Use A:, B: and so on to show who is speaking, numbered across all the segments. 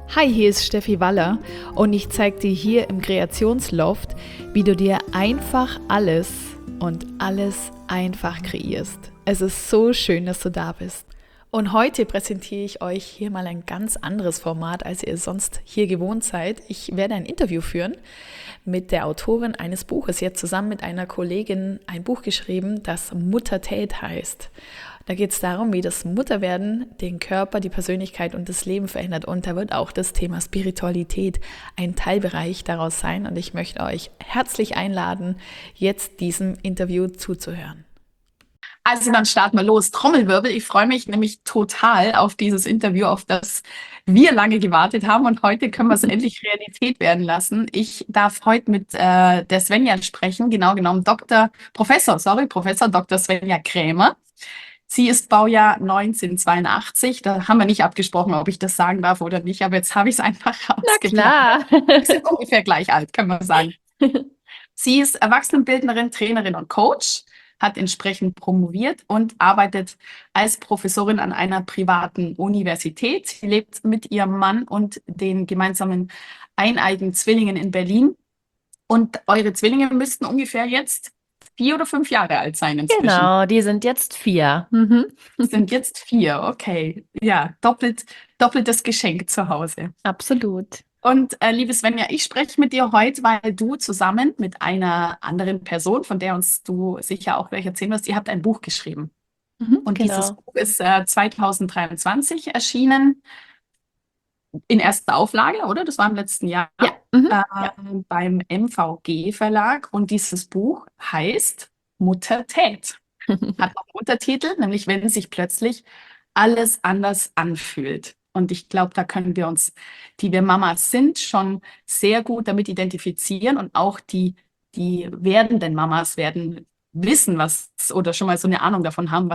A: Hi, hier ist Steffi Waller und ich zeige dir hier im Kreationsloft, wie du dir einfach alles und alles einfach kreierst. Es ist so schön, dass du da bist. Und heute präsentiere ich euch hier mal ein ganz anderes Format, als ihr sonst hier gewohnt seid. Ich werde ein Interview führen mit der Autorin eines Buches. Sie hat zusammen mit einer Kollegin ein Buch geschrieben, das Muttertät heißt. Da geht es darum, wie das Mutterwerden den Körper, die Persönlichkeit und das Leben verändert. Und da wird auch das Thema Spiritualität ein Teilbereich daraus sein. Und ich möchte euch herzlich einladen, jetzt diesem Interview zuzuhören.
B: Also dann starten wir los. Trommelwirbel. Ich freue mich nämlich total auf dieses Interview, auf das wir lange gewartet haben. Und heute können wir es endlich Realität werden lassen. Ich darf heute mit der Svenja sprechen, genau genommen Professor Dr. Svenja Krämer. Sie ist Baujahr 1982. Da haben wir nicht abgesprochen, ob ich das sagen darf oder nicht. Aber jetzt habe ich es einfach
A: rausgeplaudert.
B: Na klar. Wir sind ungefähr gleich alt, können wir sagen. Sie ist Erwachsenenbildnerin, Trainerin und Coach, hat entsprechend promoviert und arbeitet als Professorin an einer privaten Universität. Sie lebt mit ihrem Mann und den gemeinsamen eineigen Zwillingen in Berlin. Und eure Zwillinge müssten ungefähr jetzt 4 oder 5 Jahre alt sein inzwischen.
A: Genau, die sind jetzt 4.
B: Sind jetzt 4, okay. Ja, doppeltes Geschenk zu Hause.
A: Absolut.
B: Und liebe Svenja, ich spreche mit dir heute, weil du zusammen mit einer anderen Person, von der uns du sicher auch gleich erzählen wirst, ihr habt ein Buch geschrieben. Und
A: genau.
B: Dieses Buch ist 2023 erschienen, in erster Auflage, oder? Das war im letzten Jahr.
A: Ja.
B: Beim MVG Verlag. Und dieses Buch heißt Muttertät. Hat auch einen Untertitel, nämlich wenn sich plötzlich alles anders anfühlt. Und ich glaube, da können wir uns, die wir Mamas sind, schon sehr gut damit identifizieren. Und auch die werdenden Mamas werden wissen, was oder schon mal so eine Ahnung davon haben,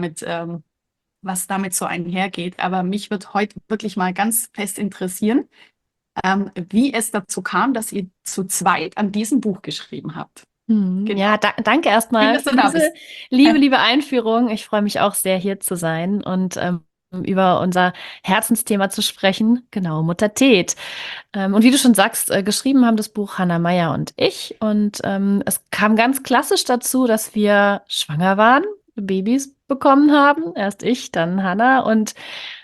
B: was damit so einhergeht. Aber mich wird heute wirklich mal ganz fest interessieren, wie es dazu kam, dass ihr zu zweit an diesem Buch geschrieben habt.
A: Genau. Ja, danke erstmal für diese liebe Einführung. Ich freue mich auch sehr, hier zu sein und über unser Herzensthema zu sprechen. Genau, Muttertät. Und wie du schon sagst, geschrieben haben das Buch Hannah Meyer und ich. Und es kam ganz klassisch dazu, dass wir schwanger waren, Babys bekommen haben. Erst ich, dann Hannah. Und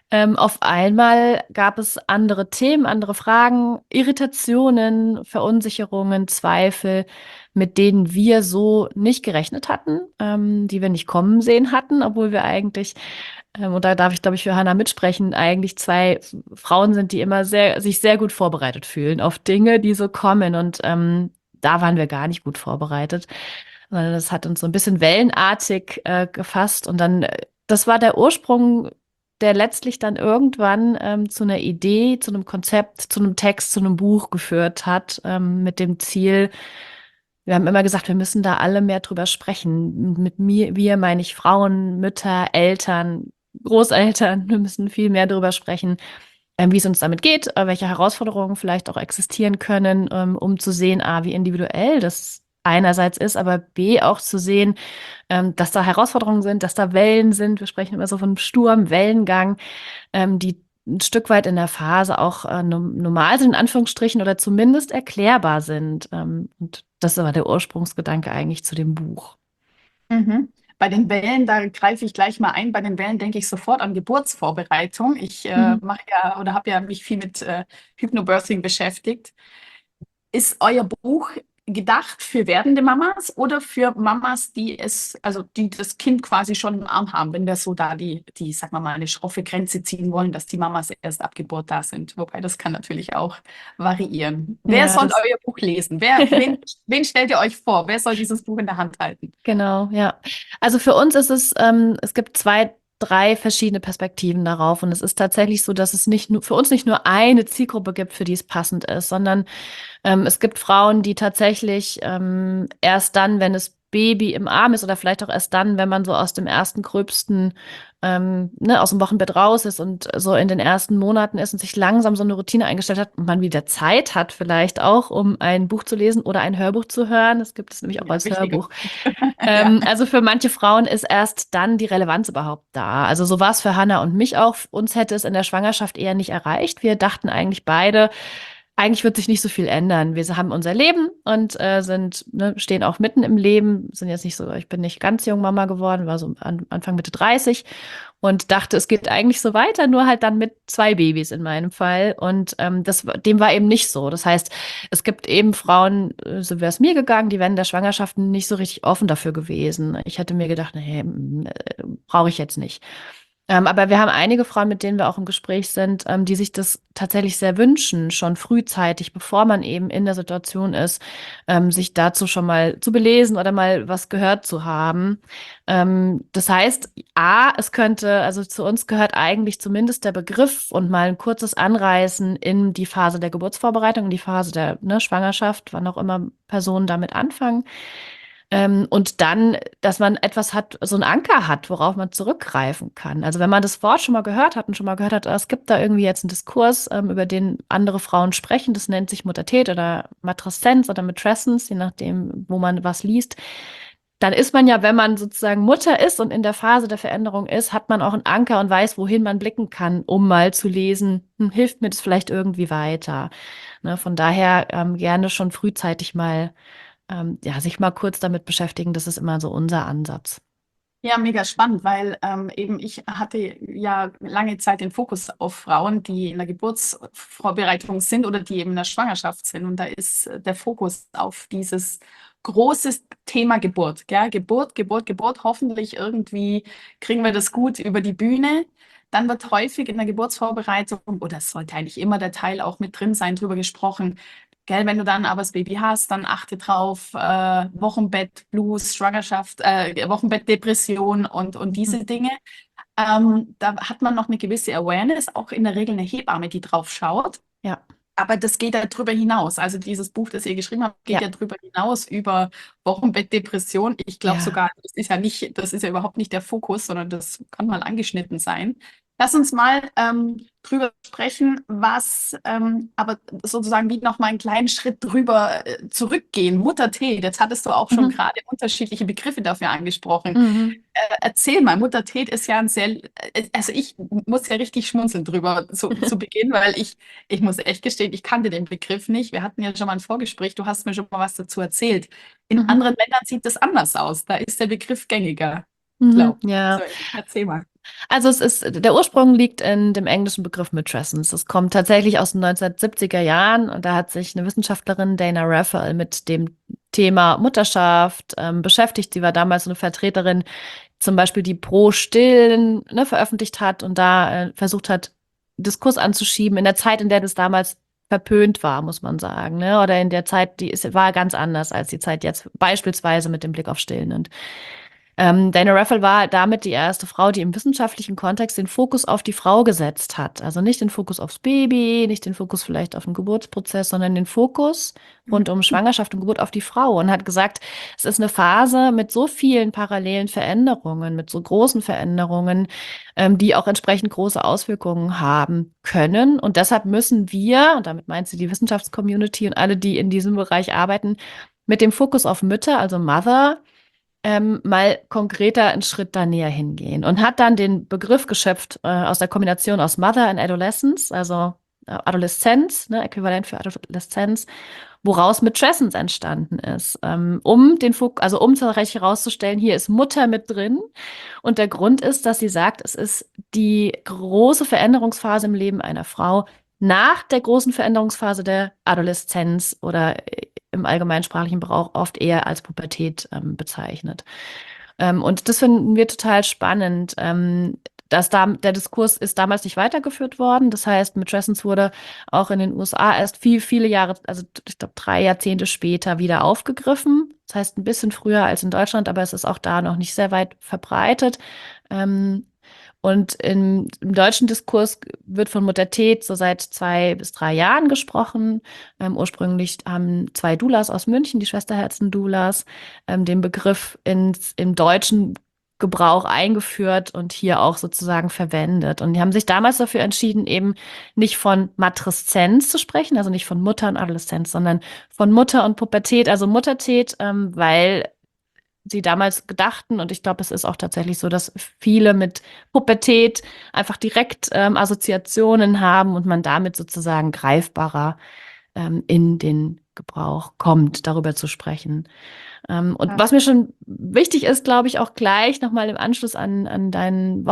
A: auf einmal gab es andere Themen, andere Fragen, Irritationen, Verunsicherungen, Zweifel, mit denen wir so nicht gerechnet hatten, die wir nicht kommen sehen hatten, obwohl wir eigentlich, und da darf ich, glaube ich, für Hannah mitsprechen, eigentlich 2 Frauen sind, die immer sich sehr gut vorbereitet fühlen auf Dinge, die so kommen. Und da waren wir gar nicht gut vorbereitet. Das hat uns so ein bisschen wellenartig gefasst. Und dann, das war der Ursprung, der letztlich dann irgendwann zu einer Idee, zu einem Konzept, zu einem Text, zu einem Buch geführt hat, mit dem Ziel, wir haben immer gesagt, wir müssen da alle mehr drüber sprechen. Mit mir, wir meine ich Frauen, Mütter, Eltern, Großeltern, wir müssen viel mehr drüber sprechen, wie es uns damit geht, welche Herausforderungen vielleicht auch existieren können, um zu sehen, wie individuell das einerseits ist, aber B, auch zu sehen, dass da Herausforderungen sind, dass da Wellen sind. Wir sprechen immer so von Sturm, Wellengang, die ein Stück weit in der Phase auch normal sind, in Anführungsstrichen, oder zumindest erklärbar sind. Und das war der Ursprungsgedanke eigentlich zu dem Buch.
B: Mhm. Bei den Wellen, da greife ich gleich mal ein. Bei den Wellen denke ich sofort an Geburtsvorbereitung. Ich mache ja oder habe ja mich viel mit Hypnobirthing beschäftigt. Ist euer Buch gedacht für werdende Mamas oder für Mamas, die das Kind quasi schon im Arm haben, wenn wir so da sagen wir mal, eine schroffe Grenze ziehen wollen, dass die Mamas erst ab Geburt da sind? Wobei das kann natürlich auch variieren. Wer soll euer Buch lesen? Wen stellt ihr euch vor? Wer soll dieses Buch in der Hand halten?
A: Genau, ja. Also für uns ist es gibt 2, 3 verschiedene Perspektiven darauf. Und es ist tatsächlich so, dass es für uns nicht nur eine Zielgruppe gibt, für die es passend ist, sondern es gibt Frauen, die tatsächlich erst dann, wenn es Baby im Arm ist oder vielleicht auch erst dann, wenn man so aus dem ersten Gröbsten, aus dem Wochenbett raus ist und so in den ersten Monaten ist und sich langsam so eine Routine eingestellt hat und man wieder Zeit hat vielleicht auch, um ein Buch zu lesen oder ein Hörbuch zu hören. Das gibt es nämlich auch
B: Ja,
A: als
B: wichtiger
A: Hörbuch.
B: Punkt. Ja.
A: Also für manche Frauen ist erst dann die Relevanz überhaupt da. Also so war es für Hannah und mich auch. Uns hätte es in der Schwangerschaft eher nicht erreicht. Wir dachten eigentlich beide, eigentlich wird sich nicht so viel ändern. Wir haben unser Leben und stehen auch mitten im Leben, sind jetzt nicht so, ich bin nicht ganz jung Mama geworden, war so Anfang Mitte 30 und dachte, es geht eigentlich so weiter, nur halt dann mit 2 Babys in meinem Fall. Und dem war eben nicht so. Das heißt, es gibt eben Frauen, so wäre es mir gegangen, die wären in der Schwangerschaft nicht so richtig offen dafür gewesen. Ich hätte mir gedacht, nee, brauche ich jetzt nicht. Aber wir haben einige Frauen, mit denen wir auch im Gespräch sind, die sich das tatsächlich sehr wünschen, schon frühzeitig, bevor man eben in der Situation ist, sich dazu schon mal zu belesen oder mal was gehört zu haben. Das heißt, es könnte, also zu uns gehört eigentlich zumindest der Begriff und mal ein kurzes Anreißen in die Phase der Geburtsvorbereitung, in die Phase der Schwangerschaft, wann auch immer Personen damit anfangen. Und dann, dass man etwas hat, so einen Anker hat, worauf man zurückgreifen kann. Also wenn man das Wort schon mal gehört hat und schon mal gehört hat, es gibt da irgendwie jetzt einen Diskurs, über den andere Frauen sprechen, das nennt sich Muttertät oder Matreszenz oder Matrescence, je nachdem, wo man was liest. Dann ist man ja, wenn man sozusagen Mutter ist und in der Phase der Veränderung ist, hat man auch einen Anker und weiß, wohin man blicken kann, um mal zu lesen, hilft mir das vielleicht irgendwie weiter. Ne, von daher gerne schon frühzeitig mal sich mal kurz damit beschäftigen, das ist immer so unser Ansatz.
B: Ja, mega spannend, weil eben ich hatte ja lange Zeit den Fokus auf Frauen, die in der Geburtsvorbereitung sind oder die eben in der Schwangerschaft sind. Und da ist der Fokus auf dieses große Thema Geburt. Gell? Geburt, Geburt, Geburt. Hoffentlich irgendwie kriegen wir das gut über die Bühne. Dann wird häufig in der Geburtsvorbereitung, oder es sollte eigentlich immer der Teil auch mit drin sein, drüber gesprochen. Gell, wenn du dann aber das Baby hast, dann achte drauf, Wochenbett, Blues, Schwangerschaft, Wochenbettdepression und diese Dinge. Da hat man noch eine gewisse Awareness, auch in der Regel eine Hebamme, die drauf schaut.
A: Ja.
B: Aber das geht ja drüber hinaus. Also dieses Buch, das ihr geschrieben habt, geht ja drüber hinaus über Wochenbettdepression. Ich glaube sogar, das ist ja überhaupt nicht der Fokus, sondern das kann mal angeschnitten sein. Lass uns mal drüber sprechen, was aber sozusagen wie noch mal einen kleinen Schritt drüber zurückgehen. Muttertät, jetzt hattest du auch schon gerade unterschiedliche Begriffe dafür angesprochen. Erzähl mal, Muttertät ist ja ein sehr, also ich muss ja richtig schmunzeln drüber zu Beginn, weil ich muss echt gestehen, ich kannte den Begriff nicht. Wir hatten ja schon mal ein Vorgespräch, du hast mir schon mal was dazu erzählt. In anderen Ländern sieht das anders aus. Da ist der Begriff gängiger.
A: Ja.
B: So, erzähl mal.
A: Also der Ursprung liegt in dem englischen Begriff Matrescence. Das kommt tatsächlich aus den 1970er Jahren und da hat sich eine Wissenschaftlerin, Dana Raphael, mit dem Thema Mutterschaft beschäftigt. Sie war damals so eine Vertreterin, zum Beispiel die Pro Stillen veröffentlicht hat und da versucht hat, Diskurs anzuschieben in der Zeit, in der das damals verpönt war, muss man sagen, ne? Oder in der Zeit, war ganz anders als die Zeit jetzt, beispielsweise mit dem Blick auf Stillen. Und Dana Raphael war damit die erste Frau, die im wissenschaftlichen Kontext den Fokus auf die Frau gesetzt hat. Also nicht den Fokus aufs Baby, nicht den Fokus vielleicht auf den Geburtsprozess, sondern den Fokus rund um Schwangerschaft und Geburt auf die Frau und hat gesagt, es ist eine Phase mit so vielen parallelen Veränderungen, mit so großen Veränderungen, die auch entsprechend große Auswirkungen haben können. Und deshalb müssen wir, und damit meint sie die Wissenschaftscommunity und alle, die in diesem Bereich arbeiten, mit dem Fokus auf Mütter, also Mother, mal konkreter einen Schritt da näher hingehen und hat dann den Begriff geschöpft aus der Kombination aus Mother and Adolescence, also Adoleszenz, ne, Äquivalent für Adoleszenz, woraus Matrescence entstanden ist, um tatsächlich herauszustellen, hier ist Mutter mit drin und der Grund ist, dass sie sagt, es ist die große Veränderungsphase im Leben einer Frau nach der großen Veränderungsphase der Adoleszenz oder im allgemeinsprachlichen Gebrauch oft eher als Pubertät bezeichnet. Und das finden wir total spannend. Der Diskurs ist damals nicht weitergeführt worden. Das heißt, Matrescence wurde auch in den USA erst viele Jahre, also ich glaube 3 Jahrzehnte später wieder aufgegriffen. Das heißt, ein bisschen früher als in Deutschland, aber es ist auch da noch nicht sehr weit verbreitet. Und im deutschen Diskurs wird von Muttertät so seit 2 bis 3 Jahren gesprochen. Ursprünglich haben 2 Doulas aus München, die Schwesterherzen-Doulas, den Begriff im deutschen Gebrauch eingeführt und hier auch sozusagen verwendet. Und die haben sich damals dafür entschieden, eben nicht von Matreszenz zu sprechen, also nicht von Mutter und Adoleszenz, sondern von Mutter und Pubertät, also Muttertät, weil sie damals gedachten, und ich glaube, es ist auch tatsächlich so, dass viele mit Pubertät einfach direkt Assoziationen haben und man damit sozusagen greifbarer in den Gebrauch kommt, darüber zu sprechen. Und was mir schon wichtig ist, glaube ich, auch gleich nochmal im Anschluss an deinen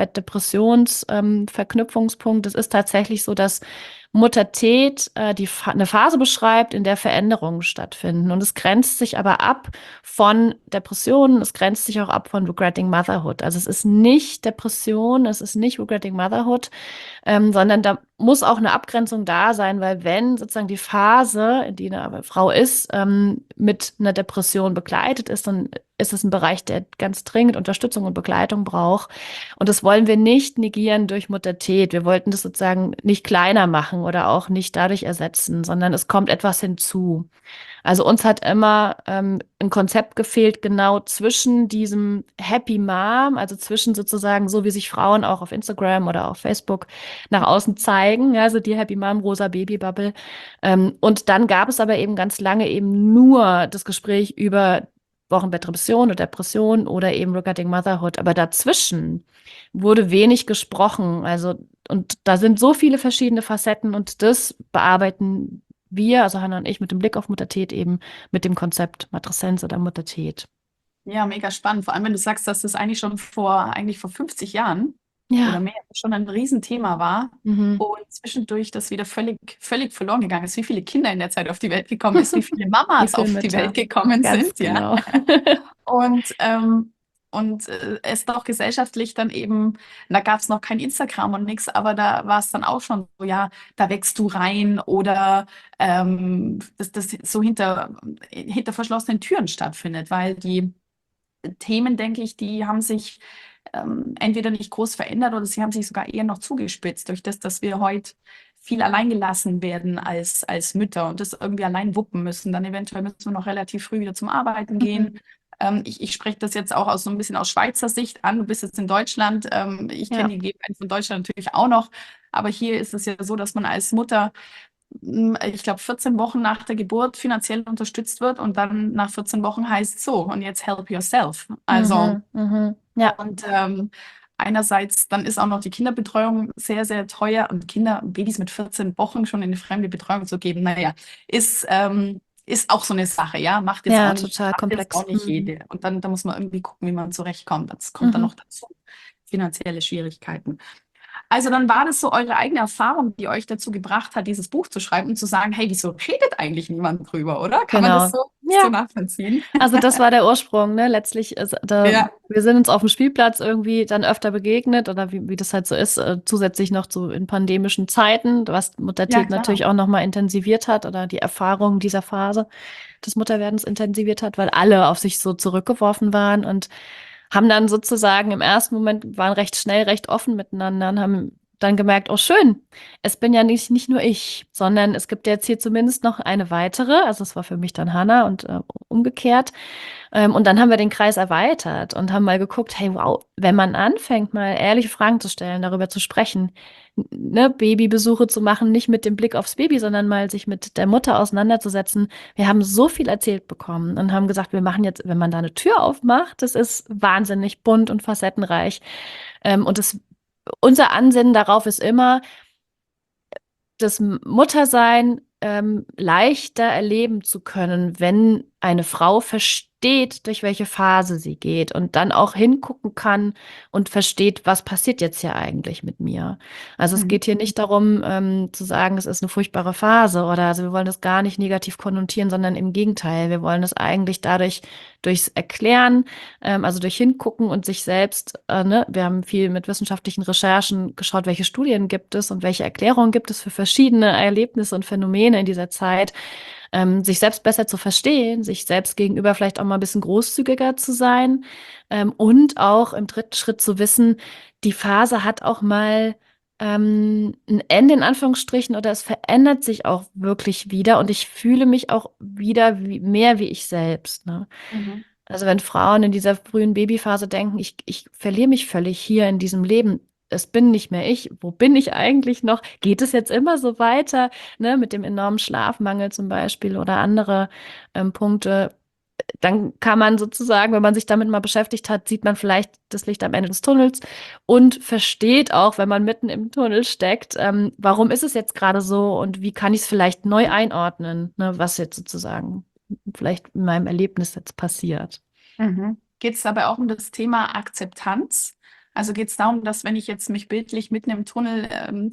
A: Wochenbett-Depressions-Verknüpfungspunkt, es ist tatsächlich so, dass Muttertät eine Phase beschreibt, in der Veränderungen stattfinden. Und es grenzt sich aber ab von Depressionen, es grenzt sich auch ab von Regretting Motherhood. Also es ist nicht Depression, es ist nicht Regretting Motherhood, sondern da muss auch eine Abgrenzung da sein, weil wenn sozusagen die Phase, in die eine Frau ist, mit einer Depression begleitet ist, dann ist es ein Bereich, der ganz dringend Unterstützung und Begleitung braucht. Und das wollen wir nicht negieren durch Muttertät. Wir wollten das sozusagen nicht kleiner machen oder auch nicht dadurch ersetzen, sondern es kommt etwas hinzu. Also uns hat immer ein Konzept gefehlt, genau zwischen diesem Happy Mom, also zwischen sozusagen so, wie sich Frauen auch auf Instagram oder auf Facebook nach außen zeigen, also die Happy Mom, rosa Babybubble. Und dann gab es aber eben ganz lange eben nur das Gespräch über Wochenbettdepression oder Depression oder eben Regretting Motherhood. Aber dazwischen wurde wenig gesprochen. Also, und da sind so viele verschiedene Facetten und das bearbeiten wir, also Hannah und ich, mit dem Blick auf Muttertät eben mit dem Konzept Matreszenz oder Muttertät.
B: Ja, mega spannend. Vor allem, wenn du sagst, dass das eigentlich vor 50 Jahren oder
A: Ja.
B: mehr schon ein Riesenthema war
A: Mhm.
B: und zwischendurch das wieder völlig verloren gegangen ist, wie viele Kinder in der Zeit auf die Welt gekommen ist, wie viele
A: Wie
B: Mamas
A: viele
B: auf die Welt
A: Mütter.
B: gekommen
A: Ganz
B: sind, ja.
A: genau.
B: Und, es doch gesellschaftlich dann eben, da gab es noch kein Instagram und nichts, aber da war es dann auch schon so, ja, da wächst du rein oder das so hinter verschlossenen Türen stattfindet, weil die Themen, denke ich, die haben sich entweder nicht groß verändert oder sie haben sich sogar eher noch zugespitzt durch das, dass wir heute viel allein gelassen werden als Mütter und das irgendwie allein wuppen müssen. Dann eventuell müssen wir noch relativ früh wieder zum Arbeiten
A: Mhm.
B: gehen. Ich spreche das jetzt auch so ein bisschen aus Schweizer Sicht an. Du bist jetzt in Deutschland. Ich kenne
A: Ja.
B: die Gegebenheiten von Deutschland natürlich auch noch. Aber hier ist es ja so, dass man als Mutter ich glaube, 14 Wochen nach der Geburt finanziell unterstützt wird und dann nach 14 Wochen heißt so, und jetzt help yourself. Also,
A: Mhm. Mhm. Ja.
B: und einerseits, dann ist auch noch die Kinderbetreuung sehr, sehr teuer und Babys mit 14 Wochen schon in eine fremde Betreuung zu geben, naja, ist auch so eine Sache, ja,
A: Ja, total
B: macht jetzt
A: komplex.
B: auch nicht
A: Mhm.
B: jede. Und dann da muss man irgendwie gucken, wie man zurechtkommt. Das kommt dann
A: Mhm.
B: noch dazu, finanzielle Schwierigkeiten. Also dann war das so eure eigene Erfahrung, die euch dazu gebracht hat, dieses Buch zu schreiben und zu sagen, hey, wieso redet eigentlich niemand drüber, oder? Kann man das
A: Genau.
B: so
A: Ja.
B: nachvollziehen?
A: Also das war der Ursprung, ne? Letztlich ist
B: Ja,
A: wir sind uns auf dem Spielplatz irgendwie dann öfter begegnet oder wie das halt so ist, zusätzlich noch so in pandemischen Zeiten, was
B: ja,
A: Muttertät
B: klar.
A: natürlich auch nochmal intensiviert hat oder die Erfahrung dieser Phase des Mutterwerdens intensiviert hat, weil alle auf sich so zurückgeworfen waren und haben dann sozusagen im ersten Moment waren recht schnell, recht offen miteinander und haben dann gemerkt, oh schön, es bin ja nicht nur ich, sondern es gibt jetzt hier zumindest noch eine weitere, also es war für mich dann Hannah und umgekehrt. Und dann haben wir den Kreis erweitert und haben mal geguckt, hey, wow, wenn man anfängt, mal ehrliche Fragen zu stellen, darüber zu sprechen, ne, Babybesuche zu machen, nicht mit dem Blick aufs Baby, sondern mal sich mit der Mutter auseinanderzusetzen. Wir haben so viel erzählt bekommen und haben gesagt, wir machen jetzt, wenn man da eine Tür aufmacht, das ist wahnsinnig bunt und facettenreich. Und unser Ansinnen darauf ist immer, das Muttersein leichter erleben zu können, wenn eine Frau versteht, durch welche Phase sie geht und dann auch hingucken kann und versteht, was passiert jetzt hier eigentlich mit mir. Also es
B: Mhm.
A: geht hier nicht darum, zu sagen, es ist eine furchtbare Phase oder also wir wollen das gar nicht negativ konnotieren, sondern im Gegenteil, wir wollen das eigentlich durchs Erklären, also durch Hingucken und sich selbst, ne, wir haben viel mit wissenschaftlichen Recherchen geschaut, welche Studien gibt es und welche Erklärungen gibt es für verschiedene Erlebnisse und Phänomene in dieser Zeit. sich selbst besser zu verstehen, sich selbst gegenüber vielleicht auch mal ein bisschen großzügiger zu sein, und auch im dritten Schritt zu wissen, die Phase hat auch mal ein Ende in Anführungsstrichen oder es verändert sich auch wirklich wieder und ich fühle mich auch wieder mehr wie ich selbst, ne?
B: Mhm.
A: Also wenn Frauen in dieser frühen Babyphase denken, ich verliere mich völlig hier in diesem Leben, es bin nicht mehr ich, wo bin ich eigentlich noch? Geht es jetzt immer so weiter, ne, mit dem enormen Schlafmangel zum Beispiel oder andere Punkte? Dann kann man sozusagen, wenn man sich damit mal beschäftigt hat, sieht man vielleicht das Licht am Ende des Tunnels und versteht auch, wenn man mitten im Tunnel steckt, warum ist es jetzt gerade so und wie kann ich es vielleicht neu einordnen, ne, was jetzt sozusagen vielleicht in meinem Erlebnis jetzt passiert.
B: Mhm. Geht es dabei auch um das Thema Akzeptanz? Also geht es darum, dass wenn ich jetzt mich bildlich mitten im Tunnel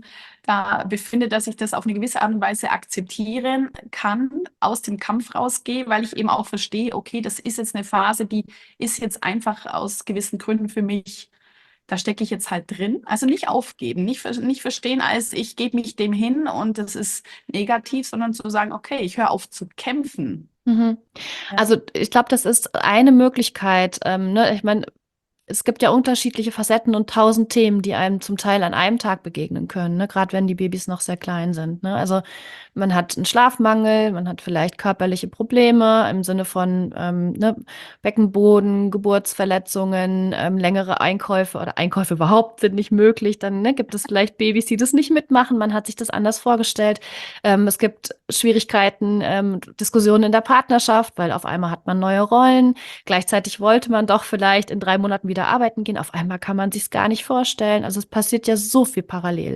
B: da befinde, dass ich das auf eine gewisse Art und Weise akzeptieren kann, aus dem Kampf rausgehe, weil ich eben auch verstehe, okay, das ist jetzt eine Phase, die ist jetzt einfach aus gewissen Gründen für mich, da stecke ich jetzt halt drin. Also nicht aufgeben, nicht verstehen als ich gebe mich dem hin und das ist negativ, sondern zu sagen, okay, ich höre auf zu kämpfen.
A: Mhm.
B: Ja.
A: Also ich glaube, das ist eine Möglichkeit. Ne? Ich meine, es gibt ja unterschiedliche Facetten und tausend Themen, die einem zum Teil an einem Tag begegnen können, ne? Gerade wenn die Babys noch sehr klein sind. Ne? Also man hat einen Schlafmangel, man hat vielleicht körperliche Probleme im Sinne von ne, Beckenboden, Geburtsverletzungen, längere Einkäufe oder Einkäufe überhaupt sind nicht möglich. Dann ne, gibt es vielleicht Babys, die das nicht mitmachen. Man hat sich das anders vorgestellt. Es gibt Schwierigkeiten, Diskussionen in der Partnerschaft, weil auf einmal hat man neue Rollen. Gleichzeitig wollte man doch vielleicht in 3 Monaten wieder arbeiten gehen. Auf einmal kann man sich es gar nicht vorstellen. Also es passiert ja so viel parallel.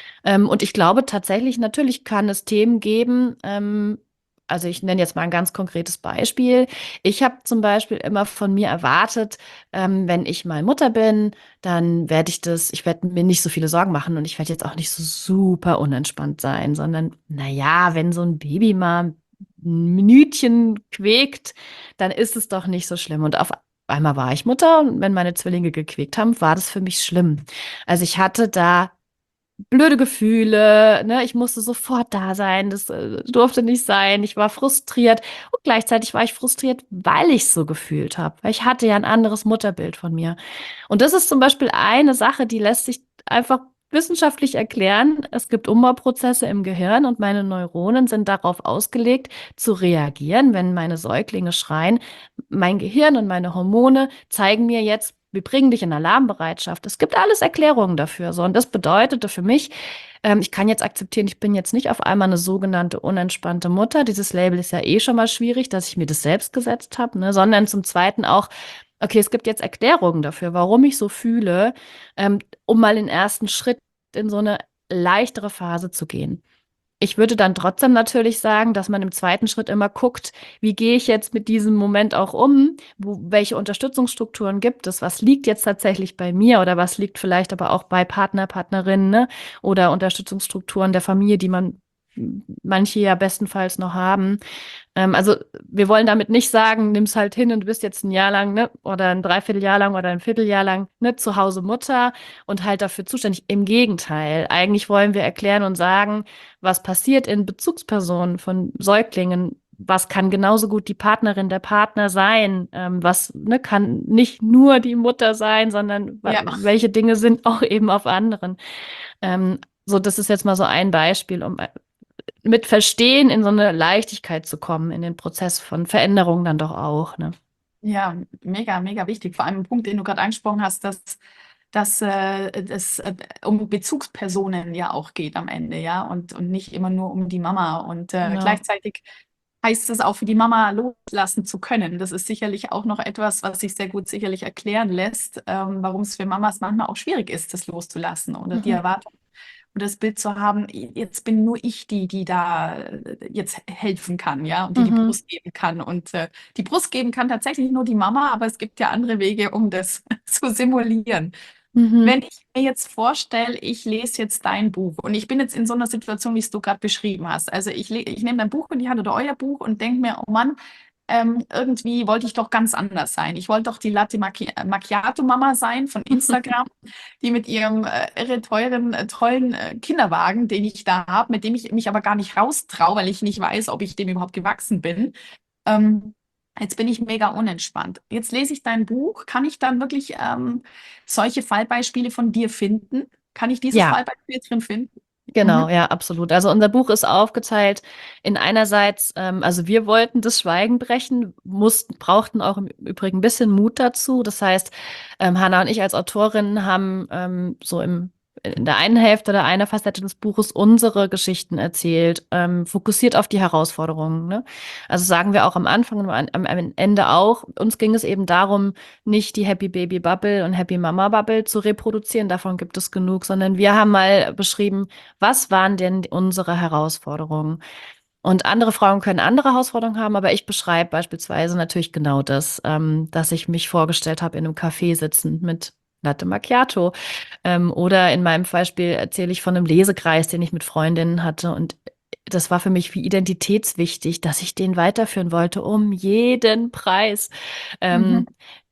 A: Und ich glaube tatsächlich, natürlich kann es Themen geben. Also ich nenne jetzt mal ein ganz konkretes Beispiel. Ich habe zum Beispiel immer von mir erwartet, wenn ich mal Mutter bin, dann ich werde mir nicht so viele Sorgen machen und ich werde jetzt auch nicht so super unentspannt sein, sondern naja, wenn so ein Baby mal ein Minütchen quäkt, dann ist es doch nicht so schlimm. Und auf einmal war ich Mutter und wenn meine Zwillinge gequäkt haben, war das für mich schlimm. Also ich hatte da blöde Gefühle, ne? Ich musste sofort da sein, das durfte nicht sein. Ich war frustriert und gleichzeitig war ich frustriert, weil ich es so gefühlt habe, weil ich hatte ja ein anderes Mutterbild von mir. Und das ist zum Beispiel eine Sache, die lässt sich einfach wissenschaftlich erklären. Es gibt Umbauprozesse im Gehirn und meine Neuronen sind darauf ausgelegt, zu reagieren, wenn meine Säuglinge schreien. Mein Gehirn und meine Hormone zeigen mir jetzt, wir bringen dich in Alarmbereitschaft. Es gibt alles Erklärungen dafür. So, und das bedeutete für mich, ich kann jetzt akzeptieren, ich bin jetzt nicht auf einmal eine sogenannte unentspannte Mutter. Dieses Label ist ja eh schon mal schwierig, dass ich mir das selbst gesetzt habe, ne? Sondern zum Zweiten auch, okay, es gibt jetzt Erklärungen dafür, warum ich so fühle, um mal den ersten Schritt in so eine leichtere Phase zu gehen. Ich würde dann trotzdem natürlich sagen, dass man im zweiten Schritt immer guckt, wie gehe ich jetzt mit diesem Moment auch um? Welche Unterstützungsstrukturen gibt es? Was liegt jetzt tatsächlich bei mir oder was liegt vielleicht aber auch bei Partner, Partnerinnen, ne? Oder Unterstützungsstrukturen der Familie, die manche ja bestenfalls noch haben. Also wir wollen damit nicht sagen, nimm's halt hin und du bist jetzt ein Jahr lang, ne, oder ein Dreivierteljahr lang oder ein Vierteljahr lang, ne, zu Hause Mutter und halt dafür zuständig. Im Gegenteil, eigentlich wollen wir erklären und sagen, was passiert in Bezugspersonen von Säuglingen. Was kann genauso gut die Partnerin, der Partner sein? Was ne, kann nicht nur die Mutter sein, sondern
B: Ja.
A: welche Dinge sind auch eben auf anderen? So, das ist jetzt mal so ein Beispiel, um mit Verstehen in so eine Leichtigkeit zu kommen, in den Prozess von Veränderung dann doch auch, ne?
B: Ja, mega, mega wichtig. Vor allem ein Punkt, den du gerade angesprochen hast, dass es um Bezugspersonen ja auch geht am Ende, ja, und nicht immer nur um die Mama. Und
A: Genau.
B: gleichzeitig heißt es auch für die Mama loslassen zu können. Das ist sicherlich auch noch etwas, was sich sehr gut sicherlich erklären lässt, warum es für Mamas manchmal auch schwierig ist, das loszulassen oder die
A: Mhm.
B: Erwartung und das Bild zu haben, jetzt bin nur ich die, die da jetzt helfen kann, ja, und die die
A: Mhm.
B: Brust geben kann. Und die Brust geben kann tatsächlich nur die Mama, aber es gibt ja andere Wege, um das zu simulieren.
A: Mhm.
B: Wenn ich mir jetzt vorstelle, ich lese jetzt dein Buch und ich bin jetzt in so einer Situation, wie es du gerade beschrieben hast. Also ich nehme dein Buch in die Hand oder euer Buch und denke mir, oh Mann, irgendwie wollte ich doch ganz anders sein. Ich wollte doch die Macchiato-Mama sein von Instagram, die mit ihrem irre teuren, tollen Kinderwagen, den ich da habe, mit dem ich mich aber gar nicht raustraue, weil ich nicht weiß, ob ich dem überhaupt gewachsen bin. Ähm, Jetzt bin ich mega unentspannt. Jetzt lese ich dein Buch. Kann ich dann wirklich solche Fallbeispiele von dir finden? Kann ich dieses
A: Ja.
B: Fallbeispiel drin finden?
A: Genau,
B: Mhm.
A: ja, absolut. Also unser Buch ist aufgeteilt in einerseits, also wir wollten das Schweigen brechen, brauchten auch im Übrigen ein bisschen Mut dazu. Das heißt, Hannah und ich als Autorin haben so in der einen Hälfte oder einer Facette des Buches unsere Geschichten erzählt, fokussiert auf die Herausforderungen. Ne? Also sagen wir auch am Anfang und am Ende auch, uns ging es eben darum, nicht die Happy Baby Bubble und Happy Mama Bubble zu reproduzieren, davon gibt es genug, sondern wir haben mal beschrieben, was waren denn unsere Herausforderungen? Und andere Frauen können andere Herausforderungen haben, aber ich beschreibe beispielsweise natürlich genau das, dass ich mich vorgestellt habe, in einem Café sitzend mit Latte Macchiato. Oder in meinem Beispiel erzähle ich von einem Lesekreis, den ich mit Freundinnen hatte. Und das war für mich wie identitätswichtig, dass ich den weiterführen wollte, um jeden Preis.
B: Mhm.
A: Ähm,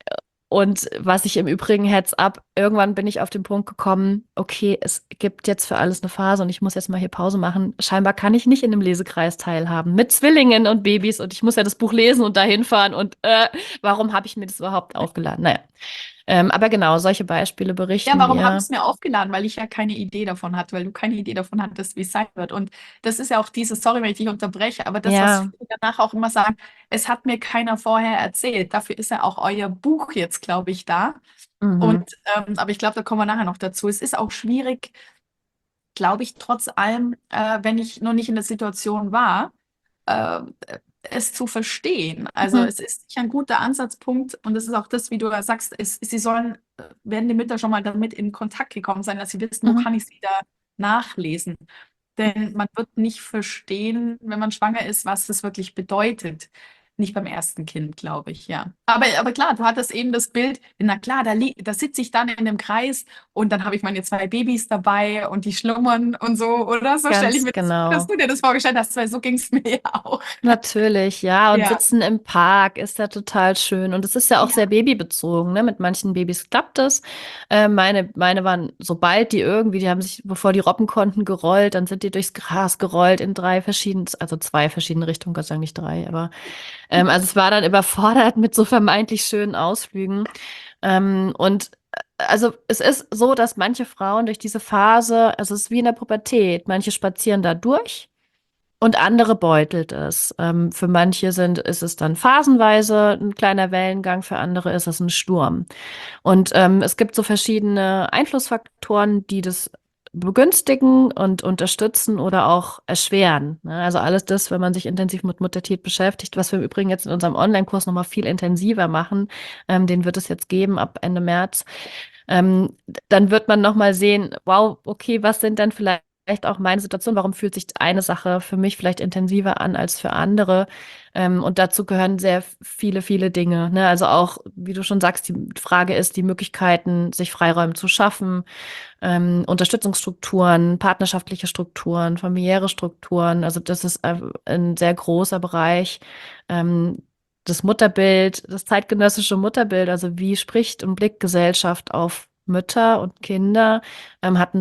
A: und was ich im Übrigen Heads up, irgendwann bin ich auf den Punkt gekommen, okay, es gibt jetzt für alles eine Phase und ich muss jetzt mal hier Pause machen. Scheinbar kann ich nicht in einem Lesekreis teilhaben mit Zwillingen und Babys und ich muss ja das Buch lesen und dahin fahren und warum habe ich mir das überhaupt aufgeladen? Naja, aber genau, solche Beispiele
B: Ja,
A: berichten
B: warum habe ich
A: wir.
B: es mir aufgeladen? Weil ich ja keine Idee davon hatte, weil du keine Idee davon hattest, wie es sein wird. Und das ist ja auch dieses, sorry, wenn ich dich unterbreche, aber das, was
A: Ja,
B: viele danach auch immer sagen, es hat mir keiner vorher erzählt. Dafür ist ja auch euer Buch jetzt, glaube ich, da. Und,
A: mhm,
B: aber ich glaube, da kommen wir nachher noch dazu. Es ist auch schwierig, glaube ich, trotz allem, wenn ich noch nicht in der Situation war, äh, es zu verstehen. Also
A: mhm,
B: es ist sicher ein guter Ansatzpunkt und es ist auch das, wie du ja sagst, sie sollen, werden die Mütter schon mal damit in Kontakt gekommen sein, dass sie wissen, wo
A: mhm.
B: kann ich es wieder nachlesen. Denn man wird nicht verstehen, wenn man schwanger ist, was das wirklich bedeutet. Nicht beim ersten Kind, glaube ich, ja. Aber klar, du hattest eben das Bild, na klar, da sitze ich dann in dem Kreis und dann habe ich meine zwei Babys dabei und die schlummern und so, oder? So stelle ich
A: Ganz
B: mir das vor, dass
A: genau.
B: du dir das vorgestellt hast, weil so ging es mir ja auch.
A: Natürlich, ja. Und
B: Ja,
A: sitzen im Park ist ja total schön. Und es ist ja auch sehr
B: ja.
A: babybezogen, ne? Mit manchen Babys klappt es. Meine waren, sobald die irgendwie, die haben sich, bevor die robben konnten, gerollt, dann sind die durchs Gras gerollt in drei verschiedenen, also zwei verschiedene Richtungen, Gott sei Dank nicht drei, aber also es war dann überfordert mit so vermeintlich schönen Ausflügen. Und also es ist so, dass manche Frauen durch diese Phase, also es ist wie in der Pubertät, manche spazieren da durch. Und andere beutelt es. Für manche ist es dann phasenweise ein kleiner Wellengang, für andere ist es ein Sturm. Und es gibt so verschiedene Einflussfaktoren, die das begünstigen und unterstützen oder auch erschweren. Ne? Also alles das, wenn man sich intensiv mit Muttertät beschäftigt, was wir im Übrigen jetzt in unserem Online-Kurs nochmal viel intensiver machen, den wird es jetzt geben ab Ende März. Dann wird man nochmal sehen, wow, okay, was sind denn vielleicht auch meine Situation? Warum fühlt sich eine Sache für mich vielleicht intensiver an als für andere? Und dazu gehören sehr viele Dinge. Ne? Also auch, wie du schon sagst, die Frage ist, die Möglichkeiten, sich Freiräume zu schaffen, Unterstützungsstrukturen, partnerschaftliche Strukturen, familiäre Strukturen. Also das ist ein sehr großer Bereich. Das Mutterbild, das zeitgenössische Mutterbild, also wie spricht und blickt Gesellschaft auf Mütter und Kinder, hat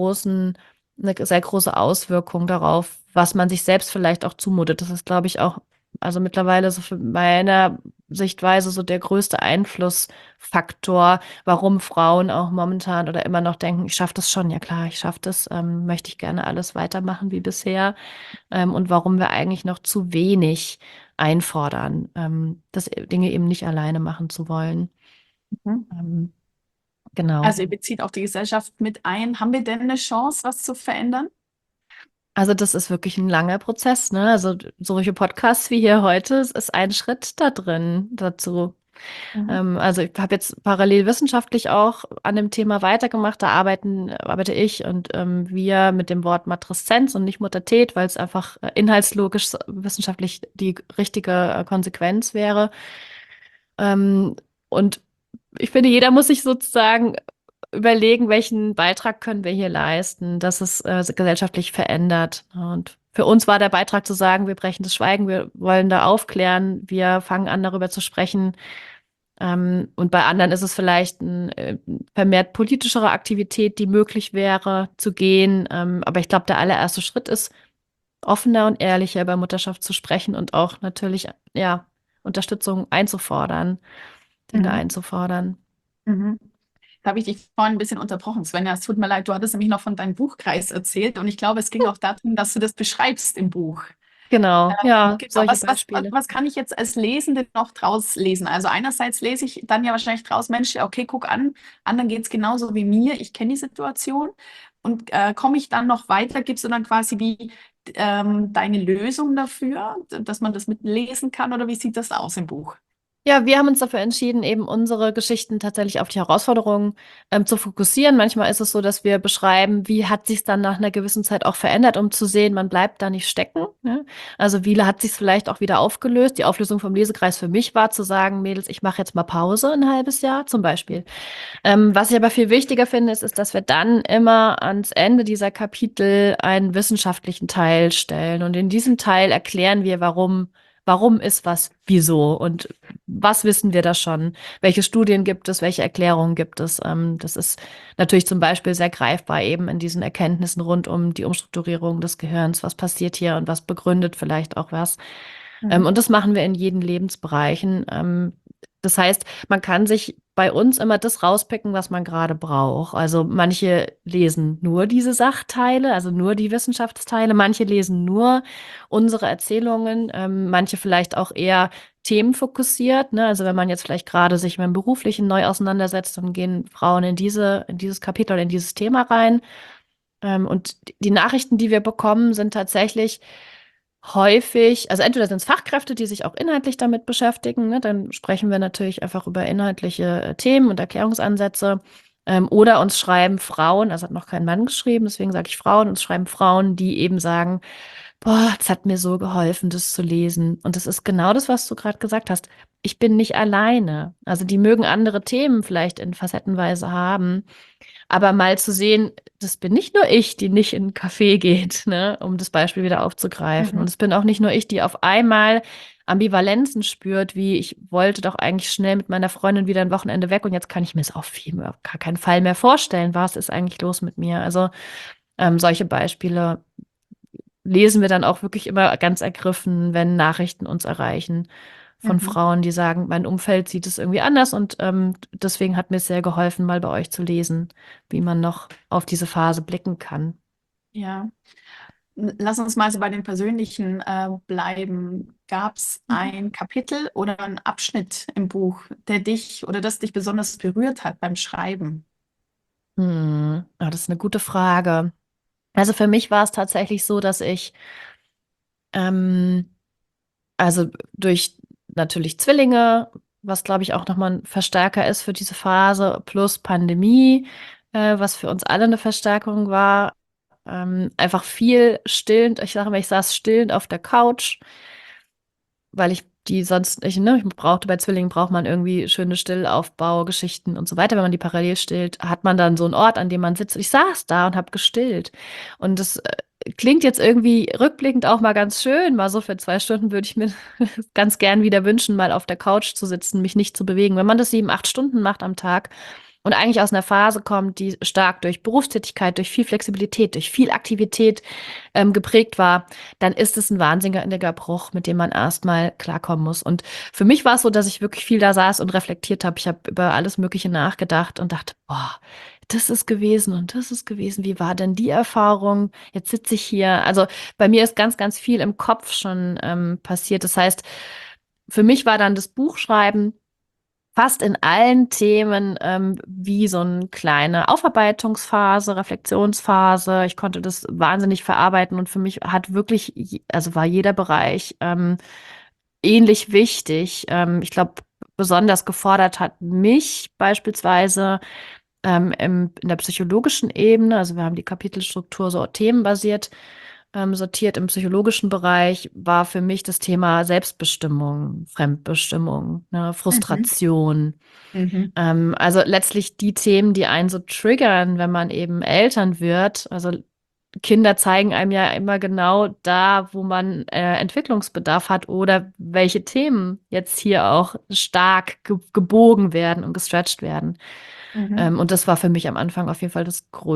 A: eine sehr große Auswirkung darauf, was man sich selbst vielleicht auch zumutet. Das ist, glaube ich, auch, also mittlerweile so für meiner Sichtweise so der größte Einflussfaktor, warum Frauen auch momentan oder immer noch denken, ich schaffe das schon, ja klar, ich schaffe das, möchte ich gerne alles weitermachen wie bisher, und warum wir eigentlich noch zu wenig einfordern, das Dinge eben nicht alleine machen zu wollen.
B: Mhm.
A: Ähm, genau.
B: Also ihr bezieht auch die Gesellschaft mit ein. Haben wir denn eine Chance, was zu verändern?
A: Also das ist wirklich ein langer Prozess, ne? Also solche Podcasts wie hier heute, es ist ein Schritt da drin dazu.
B: Mhm.
A: Also ich habe jetzt parallel wissenschaftlich auch an dem Thema weitergemacht. Da arbeite ich und wir mit dem Wort Matreszenz und nicht Muttertät, weil es einfach inhaltslogisch wissenschaftlich die richtige Konsequenz wäre. Ähm, und ich finde, jeder muss sich sozusagen überlegen, welchen Beitrag können wir hier leisten, dass es gesellschaftlich verändert. Und für uns war der Beitrag zu sagen, wir brechen das Schweigen, wir wollen da aufklären, wir fangen an, darüber zu sprechen. Und bei anderen ist es vielleicht eine vermehrt politischere Aktivität, die möglich wäre zu gehen. Aber ich glaube, der allererste Schritt ist, offener und ehrlicher über Mutterschaft zu sprechen und auch natürlich, ja, Unterstützung einzufordern, Dinge
B: Mhm.
A: einzufordern.
B: Mhm. Da habe ich dich vorhin ein bisschen unterbrochen, Svenja. Es tut mir leid, du hattest nämlich noch von deinem Buchkreis erzählt und ich glaube, es ging auch darum, dass du das beschreibst im Buch.
A: Genau, ja,
B: Genau,
A: solche Beispiele.
B: was kann ich jetzt als Lesende noch draus lesen? Also einerseits lese ich dann ja wahrscheinlich draus, Mensch, okay, guck an, anderen geht es genauso wie mir, ich kenne die Situation. Und komme ich dann noch weiter, gibst du dann quasi wie deine Lösung dafür, dass man das mitlesen kann oder wie sieht das aus im Buch?
A: Ja, wir haben uns dafür entschieden, eben unsere Geschichten tatsächlich auf die Herausforderungen zu fokussieren. Manchmal ist es so, dass wir beschreiben, wie hat sich dann nach einer gewissen Zeit auch verändert, um zu sehen, man bleibt da nicht stecken. Ne? Also wie hat sich es vielleicht auch wieder aufgelöst? Die Auflösung vom Lesekreis für mich war zu sagen, Mädels, ich mache jetzt mal Pause ein halbes Jahr zum Beispiel. Was ich aber viel wichtiger finde, ist, dass wir dann immer ans Ende dieser Kapitel einen wissenschaftlichen Teil stellen. Und in diesem Teil erklären wir, warum ist was, wieso und was wissen wir da schon? Welche Studien gibt es? Welche Erklärungen gibt es? Das ist natürlich zum Beispiel sehr greifbar eben in diesen Erkenntnissen rund um die Umstrukturierung des Gehirns. Was passiert hier und was begründet vielleicht auch was?
B: Mhm.
A: Und das machen wir in jeden Lebensbereichen. Das heißt, man kann sich bei uns immer das rauspicken, was man gerade braucht. Also manche lesen nur diese Sachteile, also nur die Wissenschaftsteile, manche lesen nur unsere Erzählungen, manche vielleicht auch eher themenfokussiert. Ne? Also wenn man jetzt vielleicht gerade sich mit dem Beruflichen neu auseinandersetzt, dann gehen Frauen in dieses Kapitel, in dieses Thema rein. Und die Nachrichten, die wir bekommen, sind tatsächlich häufig, also entweder sind es Fachkräfte, die sich auch inhaltlich damit beschäftigen, ne? Dann sprechen wir natürlich einfach über inhaltliche Themen und Erklärungsansätze. Oder uns schreiben Frauen, also hat noch kein Mann geschrieben, deswegen sage ich Frauen, uns schreiben Frauen, die eben sagen, boah, es hat mir so geholfen, das zu lesen. Und das ist genau das, was du gerade gesagt hast. Ich bin nicht alleine. Also die mögen andere Themen vielleicht in Facettenweise haben. Aber mal zu sehen, das bin nicht nur ich, die nicht in einen Café geht, ne, um das Beispiel wieder aufzugreifen.
B: Mhm.
A: Und es bin auch nicht nur ich, die auf einmal Ambivalenzen spürt, wie ich wollte doch eigentlich schnell mit meiner Freundin wieder ein Wochenende weg und jetzt kann ich mir es auf gar keinen Fall mehr vorstellen. Was ist eigentlich los mit mir? Also solche Beispiele lesen wir dann auch wirklich immer ganz ergriffen, wenn Nachrichten uns erreichen von
B: Mhm.
A: Frauen, die sagen, mein Umfeld sieht es irgendwie anders und deswegen hat mir es sehr geholfen, mal bei euch zu lesen, wie man noch auf diese Phase blicken kann.
B: Ja. Lass uns mal so bei den persönlichen bleiben. Gab es
A: Mhm.
B: ein Kapitel oder einen Abschnitt im Buch, der dich oder das dich besonders berührt hat beim Schreiben?
A: Das ist eine gute Frage. Also für mich war es tatsächlich so, dass ich ähm, also durch natürlich Zwillinge, was glaube ich auch nochmal ein Verstärker ist für diese Phase, plus Pandemie, was für uns alle eine Verstärkung war. Einfach viel stillend, ich sage mal, ich saß stillend auf der Couch, weil ich die sonst nicht, ne, ich brauchte bei Zwillingen braucht man irgendwie schöne Stillaufbaugeschichten und so weiter. Wenn man die parallel stillt, hat man dann so einen Ort, an dem man sitzt. Und ich saß da und habe gestillt. Und das klingt jetzt irgendwie rückblickend auch mal ganz schön. Mal so für 2 Stunden würde ich mir ganz gern wieder wünschen, mal auf der Couch zu sitzen, mich nicht zu bewegen. Wenn man das 7, 8 Stunden macht am Tag, und eigentlich aus einer Phase kommt, die stark durch Berufstätigkeit, durch viel Flexibilität, durch viel Aktivität geprägt war, dann ist es ein wahnsinniger Bruch, mit dem man erstmal klarkommen muss. Und für mich war es so, dass ich wirklich viel da saß und reflektiert habe. Ich habe über alles Mögliche nachgedacht und dachte, boah, das ist gewesen und das ist gewesen. Wie war denn die Erfahrung? Jetzt sitze ich hier. Also bei mir ist ganz, ganz viel im Kopf schon passiert. Das heißt, für mich war dann das Buchschreiben fast in allen Themen wie so eine kleine Aufarbeitungsphase, Reflexionsphase. Ich konnte das wahnsinnig verarbeiten und für mich hat wirklich, also war jeder Bereich ähnlich wichtig. Ich glaube, besonders gefordert hat mich beispielsweise in der psychologischen Ebene, also wir haben die Kapitelstruktur so themenbasiert sortiert im psychologischen Bereich, war für mich das Thema Selbstbestimmung, Fremdbestimmung, ne,
B: Mhm.
A: Frustration.
B: Mhm.
A: Also letztlich die Themen, die einen so triggern, wenn man eben Eltern wird. Also Kinder zeigen einem ja immer genau da, wo man Entwicklungsbedarf hat oder welche Themen jetzt hier auch stark gebogen werden und gestretched werden.
B: Mhm.
A: Und das war für mich am Anfang auf jeden Fall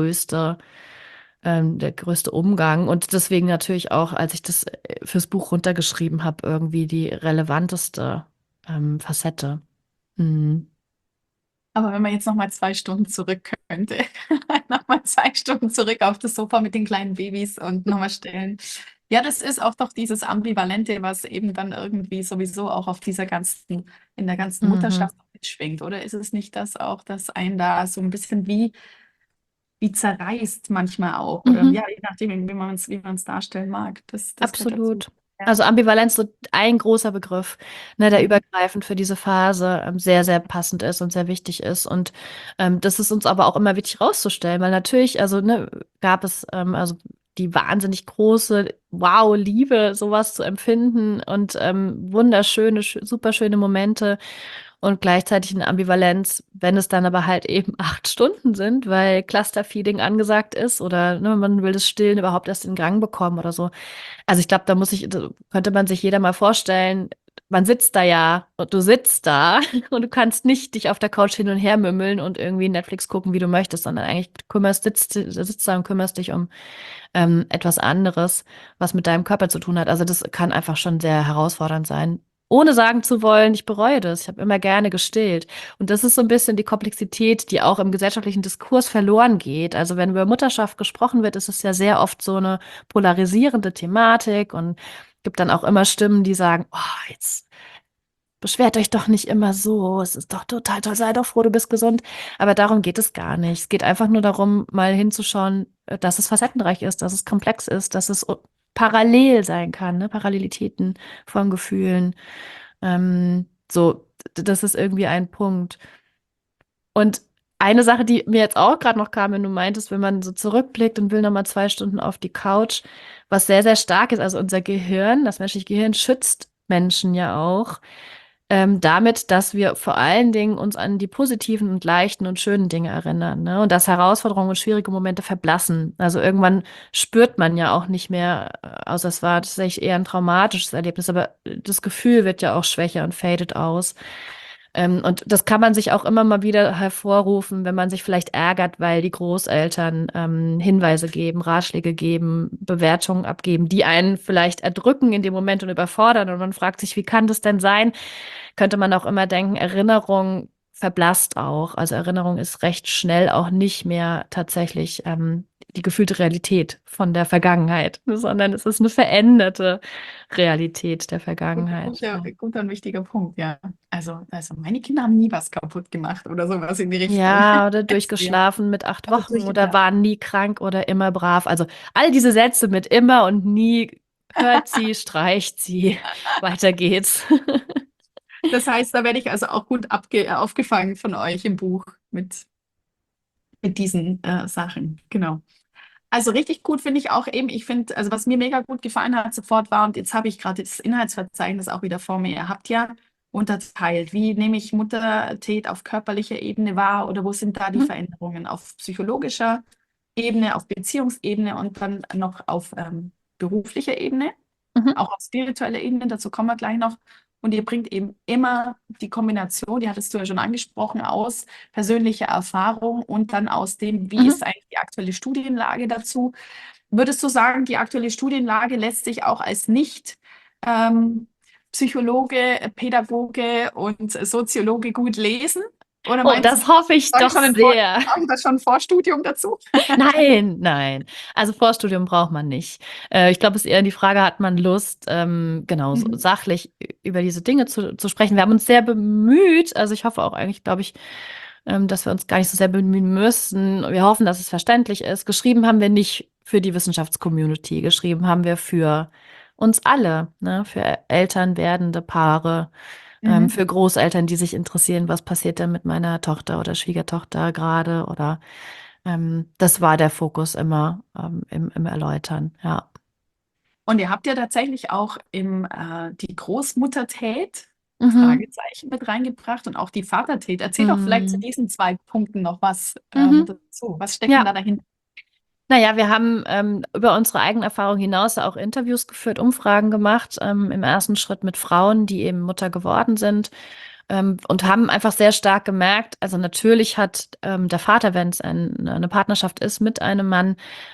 A: der größte Umgang. Und deswegen natürlich auch, als ich das fürs Buch runtergeschrieben habe, irgendwie die relevanteste Facette. Mhm.
B: Aber wenn man jetzt noch mal 2 Stunden zurück könnte, noch mal 2 Stunden zurück auf das Sofa mit den kleinen Babys und noch mal stillen. Ja, das ist auch doch dieses Ambivalente, was eben dann irgendwie sowieso auch auf in der ganzen
A: Mhm.
B: Mutterschaft mitschwingt. Oder ist es nicht das auch, dass einen da so ein bisschen wie zerreißt manchmal auch? Oder
A: Mhm.
B: ja, je nachdem, wie man es darstellen mag. Das gehört dazu.
A: Absolut.
B: Ja.
A: Also Ambivalenz, so ein großer Begriff, ne, der
B: Mhm.
A: übergreifend für diese Phase sehr, sehr passend ist und sehr wichtig ist. Und das ist uns aber auch immer wichtig rauszustellen, weil natürlich, also ne, gab es also die wahnsinnig große, wow, Liebe, sowas zu empfinden und wunderschöne, super schöne Momente und gleichzeitig eine Ambivalenz, wenn es dann aber halt eben 8 Stunden sind, weil Clusterfeeding angesagt ist oder ne, man will das Stillen überhaupt erst in Gang bekommen oder so. Also ich glaube, da könnte man sich jeder mal vorstellen, man sitzt da ja und du sitzt da und du kannst nicht dich auf der Couch hin und her mümmeln und irgendwie Netflix gucken, wie du möchtest, sondern eigentlich sitzt da und kümmerst dich um etwas anderes, was mit deinem Körper zu tun hat. Also das kann einfach schon sehr herausfordernd sein. Ohne sagen zu wollen, ich bereue das. Ich habe immer gerne gestillt. Und das ist so ein bisschen die Komplexität, die auch im gesellschaftlichen Diskurs verloren geht. Also wenn über Mutterschaft gesprochen wird, ist es ja sehr oft so eine polarisierende Thematik und gibt dann auch immer Stimmen, die sagen, oh, jetzt beschwert euch doch nicht immer so. Es ist doch total toll. Sei doch froh, du bist gesund. Aber darum geht es gar nicht. Es geht einfach nur darum, mal hinzuschauen, dass es facettenreich ist, dass es komplex ist, dass es parallel sein kann, ne? Parallelitäten von Gefühlen. Das ist irgendwie ein Punkt. Und eine Sache, die mir jetzt auch gerade noch kam, wenn du meintest, wenn man so zurückblickt und will nochmal 2 Stunden auf die Couch, was sehr, sehr stark ist, also unser Gehirn, das menschliche Gehirn schützt Menschen ja auch damit, dass wir vor allen Dingen uns an die positiven und leichten und schönen Dinge erinnern, ne? Und dass Herausforderungen und schwierige Momente verblassen. Also irgendwann spürt man ja auch nicht mehr, außer es war tatsächlich eher ein traumatisches Erlebnis, aber das Gefühl wird ja auch schwächer und fadet aus. Und das kann man sich auch immer mal wieder hervorrufen, wenn man sich vielleicht ärgert, weil die Großeltern Hinweise geben, Ratschläge geben, Bewertungen abgeben, die einen vielleicht erdrücken in dem Moment und überfordern. Und man fragt sich, wie kann das denn sein? Könnte man auch immer denken, Erinnerung verblasst auch. Also Erinnerung ist recht schnell auch nicht mehr tatsächlich die gefühlte Realität von der Vergangenheit, sondern es ist eine veränderte Realität der Vergangenheit.
B: Guter und wichtiger Punkt, ja. Also meine Kinder haben nie was kaputt gemacht oder sowas in die Richtung.
A: Ja, oder
B: Ja.
A: durchgeschlafen mit 8 Wochen oder
B: Ja.
A: waren nie krank oder immer brav. Also all diese Sätze mit immer und nie hört sie, streicht sie. Weiter geht's.
B: Das heißt, da werde ich also auch gut aufgefangen von euch im Buch mit diesen Sachen. Genau. Also richtig gut finde ich auch eben, ich finde, also was mir mega gut gefallen hat sofort war, und jetzt habe ich gerade das Inhaltsverzeichnis auch wieder vor mir. Ihr habt ja unterteilt, wie nehme ich Muttertät auf körperlicher Ebene wahr oder wo sind da die
A: Mhm.
B: Veränderungen auf psychologischer Ebene, auf Beziehungsebene und dann noch auf beruflicher Ebene,
A: Mhm.
B: auch auf spiritueller Ebene, dazu kommen wir gleich noch. Und ihr bringt eben immer die Kombination, die hattest du ja schon angesprochen, aus persönlicher Erfahrung und dann aus dem, wie ist
A: Mhm.
B: eigentlich die aktuelle Studienlage dazu. Würdest du sagen, die aktuelle Studienlage lässt sich auch als nicht ähm, Psychologe, Pädagoge und Soziologe gut lesen? Oder
A: Oh,
B: meinst du,
A: das hoffe ich doch sehr.
B: brauche ich da schon ein Vorstudium dazu?
A: Nein, nein. Also Vorstudium braucht man nicht. Ich glaube, es ist eher die Frage, hat man Lust, genau, so
B: Mhm.
A: sachlich über diese Dinge zu sprechen. Wir haben uns sehr bemüht, also ich hoffe auch eigentlich, glaube ich, dass wir uns gar nicht so sehr bemühen müssen. Wir hoffen, dass es verständlich ist. Geschrieben haben wir nicht für die Wissenschaftscommunity, geschrieben haben wir für uns alle, ne? Für Eltern, werdende Paare,
B: Mhm.
A: für Großeltern, die sich interessieren, was passiert denn mit meiner Tochter oder Schwiegertochter gerade oder das war der Fokus immer im Erläutern, ja.
B: Und ihr habt ja tatsächlich auch die Großmuttertät,
A: Mhm.
B: Fragezeichen, mit reingebracht und auch die Vatertät. Erzähl doch vielleicht zu
A: Mhm.
B: diesen 2 Punkten noch was
A: Mhm.
B: dazu. Was steckt denn
A: Ja.
B: da dahinter?
A: Naja, wir haben über unsere eigene Erfahrung hinaus auch Interviews geführt, Umfragen gemacht, im ersten Schritt mit Frauen, die eben Mutter geworden sind, und haben einfach sehr stark gemerkt, also natürlich hat der Vater, wenn es eine Partnerschaft ist mit einem Mann,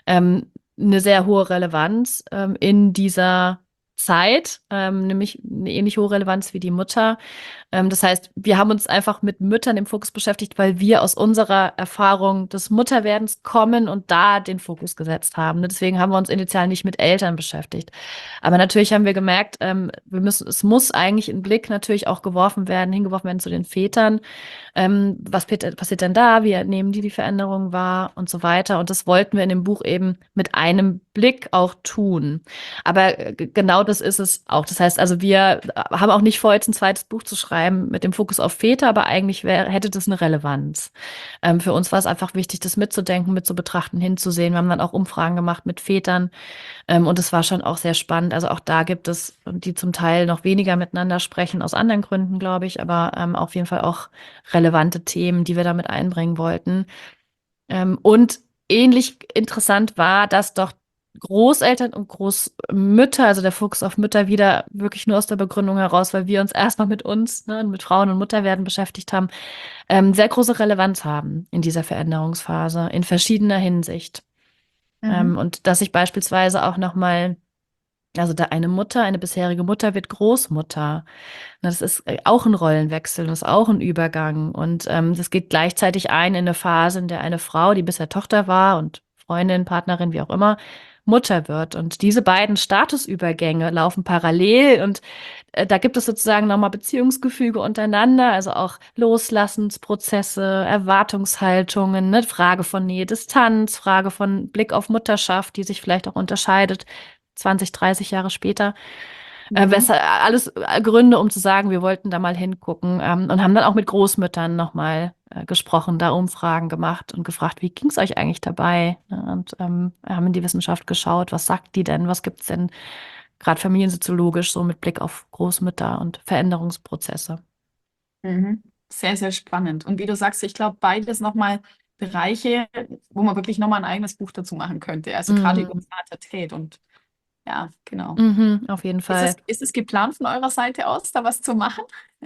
A: eine sehr hohe Relevanz in dieser Zeit, nämlich eine ähnlich hohe Relevanz wie die Mutter. Das heißt, wir haben uns einfach mit Müttern im Fokus beschäftigt, weil wir aus unserer Erfahrung des Mutterwerdens kommen und da den Fokus gesetzt haben. Deswegen haben wir uns initial nicht mit Eltern beschäftigt. Aber natürlich haben wir gemerkt, es muss eigentlich ein Blick natürlich auch hingeworfen werden zu den Vätern. Was passiert denn da? Wie nehmen die Veränderung wahr und so weiter? Und das wollten wir in dem Buch eben mit einem Blick auch tun. Aber genau das ist es auch. Das heißt, also wir haben auch nicht vor, jetzt ein zweites Buch zu schreiben mit dem Fokus auf Väter, aber eigentlich hätte das eine Relevanz. Für uns war es einfach wichtig, das mitzudenken, mitzubetrachten, hinzusehen. Wir haben dann auch Umfragen gemacht mit Vätern, und es war schon auch sehr spannend. Also auch da gibt es, die zum Teil noch weniger miteinander sprechen, aus anderen Gründen, glaube ich, aber auf jeden Fall auch relevante Themen, die wir damit einbringen wollten. Und ähnlich interessant war, dass doch Großeltern und Großmütter, also der Fokus auf Mütter wieder wirklich nur aus der Begründung heraus, weil wir uns erstmal mit uns, ne, mit Frauen und Mutterwerden beschäftigt haben, sehr große Relevanz haben in dieser Veränderungsphase, in verschiedener Hinsicht.
B: Mhm.
A: Und dass ich beispielsweise auch nochmal, also da eine bisherige Mutter wird Großmutter. Das ist auch ein Rollenwechsel, das ist auch ein Übergang. Und das geht gleichzeitig ein in eine Phase, in der eine Frau, die bisher Tochter war und Freundin, Partnerin, wie auch immer, Mutter wird. Und diese beiden Statusübergänge laufen parallel und da gibt es sozusagen nochmal Beziehungsgefüge untereinander, also auch Loslassensprozesse, Erwartungshaltungen, ne? Frage von Nähe, Distanz, Frage von Blick auf Mutterschaft, die sich vielleicht auch unterscheidet, 20, 30 Jahre später.
B: Mhm.
A: Alles Gründe, um zu sagen, wir wollten da mal hingucken, und haben dann auch mit Großmüttern nochmal gesprochen, da Umfragen gemacht und gefragt, wie ging es euch eigentlich dabei? Ne? Und haben in die Wissenschaft geschaut, was sagt die denn, was gibt es denn gerade familiensoziologisch so mit Blick auf Großmütter und Veränderungsprozesse.
B: Mhm. Sehr, sehr spannend. Und wie du sagst, ich glaube, beides nochmal Bereiche, wo man wirklich nochmal ein eigenes Buch dazu machen könnte. Also gerade über
A: Mhm.
B: Vaterität und ja, genau.
A: Mhm, auf jeden Fall.
B: Ist es geplant von eurer Seite aus, da was zu machen?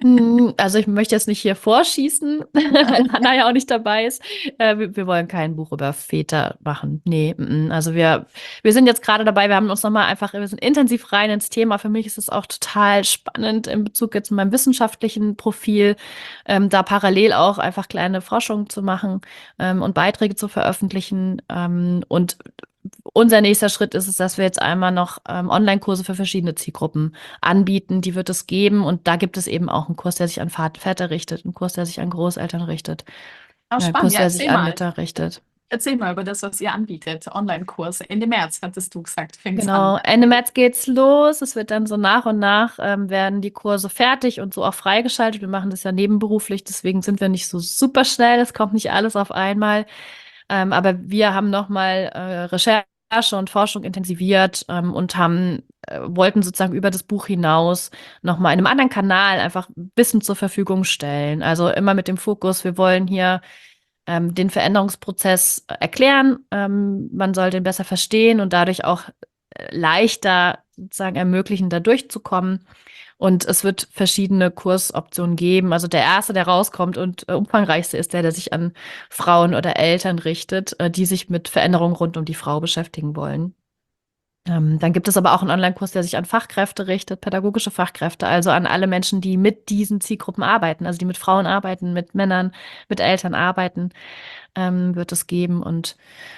A: Also ich möchte jetzt nicht hier vorschießen, weil Hannah ja auch nicht dabei ist. Wir wollen kein Buch über Väter machen. Nee, also wir sind jetzt gerade dabei, wir sind intensiv rein ins Thema. Für mich ist es auch total spannend in Bezug jetzt zu meinem wissenschaftlichen Profil, da parallel auch einfach kleine Forschung zu machen, und Beiträge zu veröffentlichen. Und unser nächster Schritt ist es, dass wir jetzt einmal noch Online-Kurse für verschiedene Zielgruppen anbieten. Die wird es geben. Und da gibt es eben auch einen Kurs, der sich an Väter richtet, einen Kurs, der sich an Großeltern richtet,
B: Ah,
A: einen
B: spannend.
A: Kurs,
B: Ja,
A: der sich an Mütter richtet.
B: erzähl mal über das, was ihr anbietet. Online-Kurs. Ende März, hattest du gesagt, fängt's an.
A: Genau, Ende März geht's los. Es wird dann so nach und nach werden die Kurse fertig und so auch freigeschaltet. Wir machen das ja nebenberuflich, deswegen sind wir nicht so super schnell. Es kommt nicht alles auf einmal. Aber wir haben nochmal Recherche und Forschung intensiviert, und wollten sozusagen über das Buch hinaus nochmal in einem anderen Kanal einfach Wissen zur Verfügung stellen. Also immer mit dem Fokus, wir wollen hier den Veränderungsprozess erklären. Man soll den besser verstehen und dadurch auch leichter sozusagen ermöglichen, da durchzukommen. Und es wird verschiedene Kursoptionen geben. Also der erste, der rauskommt und umfangreichste ist der sich an Frauen oder Eltern richtet, die sich mit Veränderungen rund um die Frau beschäftigen wollen. Dann gibt es aber auch einen Online-Kurs, der sich an Fachkräfte richtet, pädagogische Fachkräfte, also an alle Menschen, die mit diesen Zielgruppen arbeiten, also die mit Frauen arbeiten, mit Männern, mit Eltern arbeiten, wird es geben und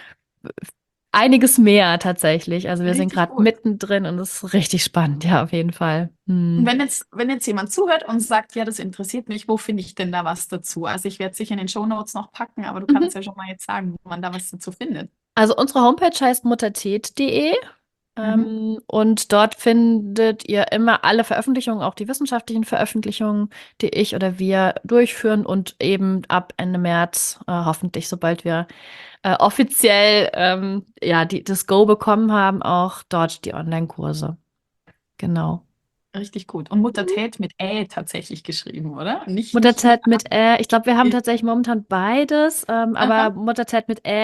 A: einiges mehr tatsächlich. Also wir sind
B: Richtig
A: gerade
B: gut.
A: mittendrin und es ist richtig spannend, ja, auf jeden Fall.
B: Und
A: Hm.
B: wenn jetzt jemand zuhört und sagt, ja, das interessiert mich, wo finde ich denn da was dazu? Also ich werde es sicher in den Shownotes noch packen, aber du
A: Mhm.
B: kannst ja schon mal jetzt sagen, wo man da was dazu findet.
A: Also unsere Homepage heißt muttertät.de.
B: Mhm.
A: Und dort findet ihr immer alle Veröffentlichungen, auch die wissenschaftlichen Veröffentlichungen, die ich oder wir durchführen und eben ab Ende März, hoffentlich, sobald wir offiziell ja, das Go bekommen haben, auch dort die Online-Kurse. Genau.
B: Richtig gut. Und Muttertät mit Ä tatsächlich geschrieben, oder? Nicht
A: Mutterzeit mit Ä. Ich glaube, wir haben
B: Ä.
A: tatsächlich momentan beides, aber
B: Aha.
A: Mutterzeit mit Ä.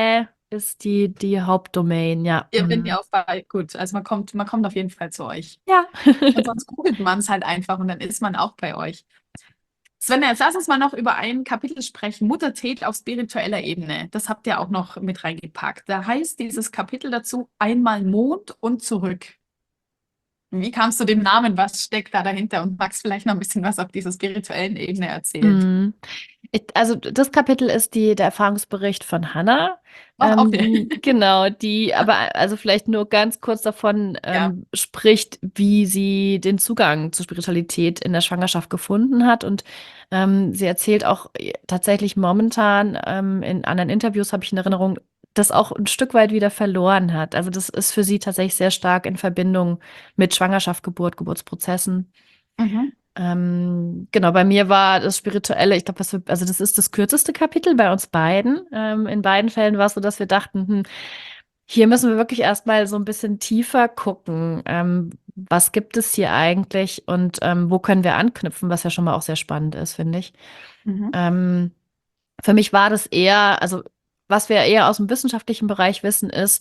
A: ist die Hauptdomain, ja.
B: Ihr, wenn ihr auf gut, also man kommt auf jeden Fall zu euch.
A: Ja.
B: Und sonst googelt man es halt einfach und dann ist man auch bei euch. Svenja, jetzt lass uns mal noch über ein Kapitel sprechen. Muttertät auf spiritueller Ebene. Das habt ihr auch noch mit reingepackt. Da heißt dieses Kapitel dazu einmal Mond und zurück. Wie kamst du dem Namen? Was steckt da dahinter? Und magst vielleicht noch ein bisschen was auf dieser spirituellen Ebene erzählen?
A: Mhm. Also das Kapitel ist der Erfahrungsbericht von Hannah.
B: Ach, okay.
A: Genau, die aber also vielleicht nur ganz kurz davon
B: Ja.
A: spricht, wie sie den Zugang zur Spiritualität in der Schwangerschaft gefunden hat. Und sie erzählt auch tatsächlich momentan, in anderen Interviews habe ich in Erinnerung, das auch ein Stück weit wieder verloren hat. Also das ist für sie tatsächlich sehr stark in Verbindung mit Schwangerschaft, Geburt, Geburtsprozessen.
B: Mhm.
A: Genau, bei mir war das Spirituelle, ich glaube, also das ist das kürzeste Kapitel bei uns beiden. In beiden Fällen war es so, dass wir dachten, hier müssen wir wirklich erstmal so ein bisschen tiefer gucken. Was gibt es hier eigentlich und wo können wir anknüpfen, was ja schon mal auch sehr spannend ist, finde ich.
B: Mhm.
A: Ähm, für mich war das eher, also was wir eher aus dem wissenschaftlichen Bereich wissen, ist,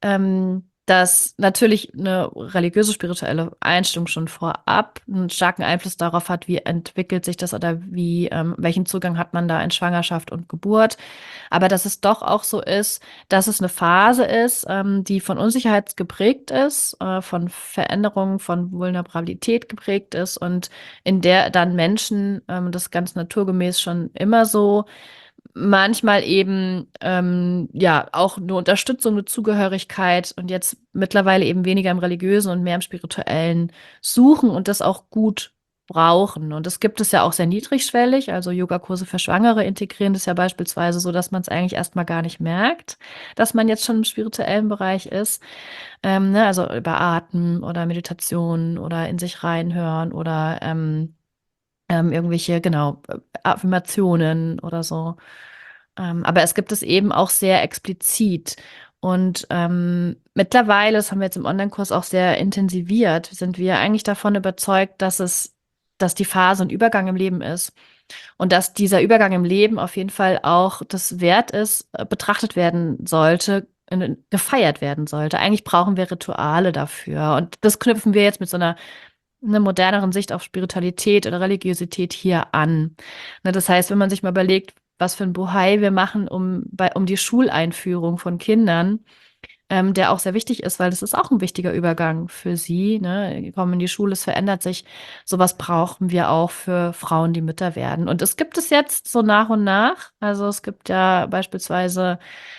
A: dass natürlich eine religiöse, spirituelle Einstellung schon vorab einen starken Einfluss darauf hat, wie entwickelt sich das oder welchen Zugang hat man da in Schwangerschaft und Geburt. Aber dass es doch auch so ist, dass es eine Phase ist, die von Unsicherheit geprägt ist, von Veränderungen, von Vulnerabilität geprägt ist und in der dann Menschen, das ganz naturgemäß schon immer so, manchmal eben ja auch eine Unterstützung, eine Zugehörigkeit und jetzt mittlerweile eben weniger im Religiösen und mehr im Spirituellen suchen und das auch gut brauchen. Und das gibt es ja auch sehr niedrigschwellig, also Yogakurse für Schwangere integrieren das ja beispielsweise so, dass man es eigentlich erstmal gar nicht merkt, dass man jetzt schon im spirituellen Bereich ist. Ne, also über Atmen oder Meditation oder in sich reinhören oder irgendwelche, genau, Affirmationen oder so. Aber es gibt es eben auch sehr explizit. Und mittlerweile, das haben wir jetzt im Online-Kurs auch sehr intensiviert, sind wir eigentlich davon überzeugt, dass die Phase ein Übergang im Leben ist. Und dass dieser Übergang im Leben auf jeden Fall auch das wert ist, betrachtet werden sollte, gefeiert werden sollte. Eigentlich brauchen wir Rituale dafür. Und das knüpfen wir jetzt mit so einer moderneren Sicht auf Spiritualität oder Religiosität hier an. Ne, das heißt, wenn man sich mal überlegt, was für ein Bohai wir machen um die Schuleinführung von Kindern, der auch sehr wichtig ist, weil das ist auch ein wichtiger Übergang für sie. Ne? Die kommen in die Schule, es verändert sich. Sowas brauchen wir auch für Frauen, die Mütter werden. Und es gibt es jetzt so nach und nach. Also es gibt ja beispielsweise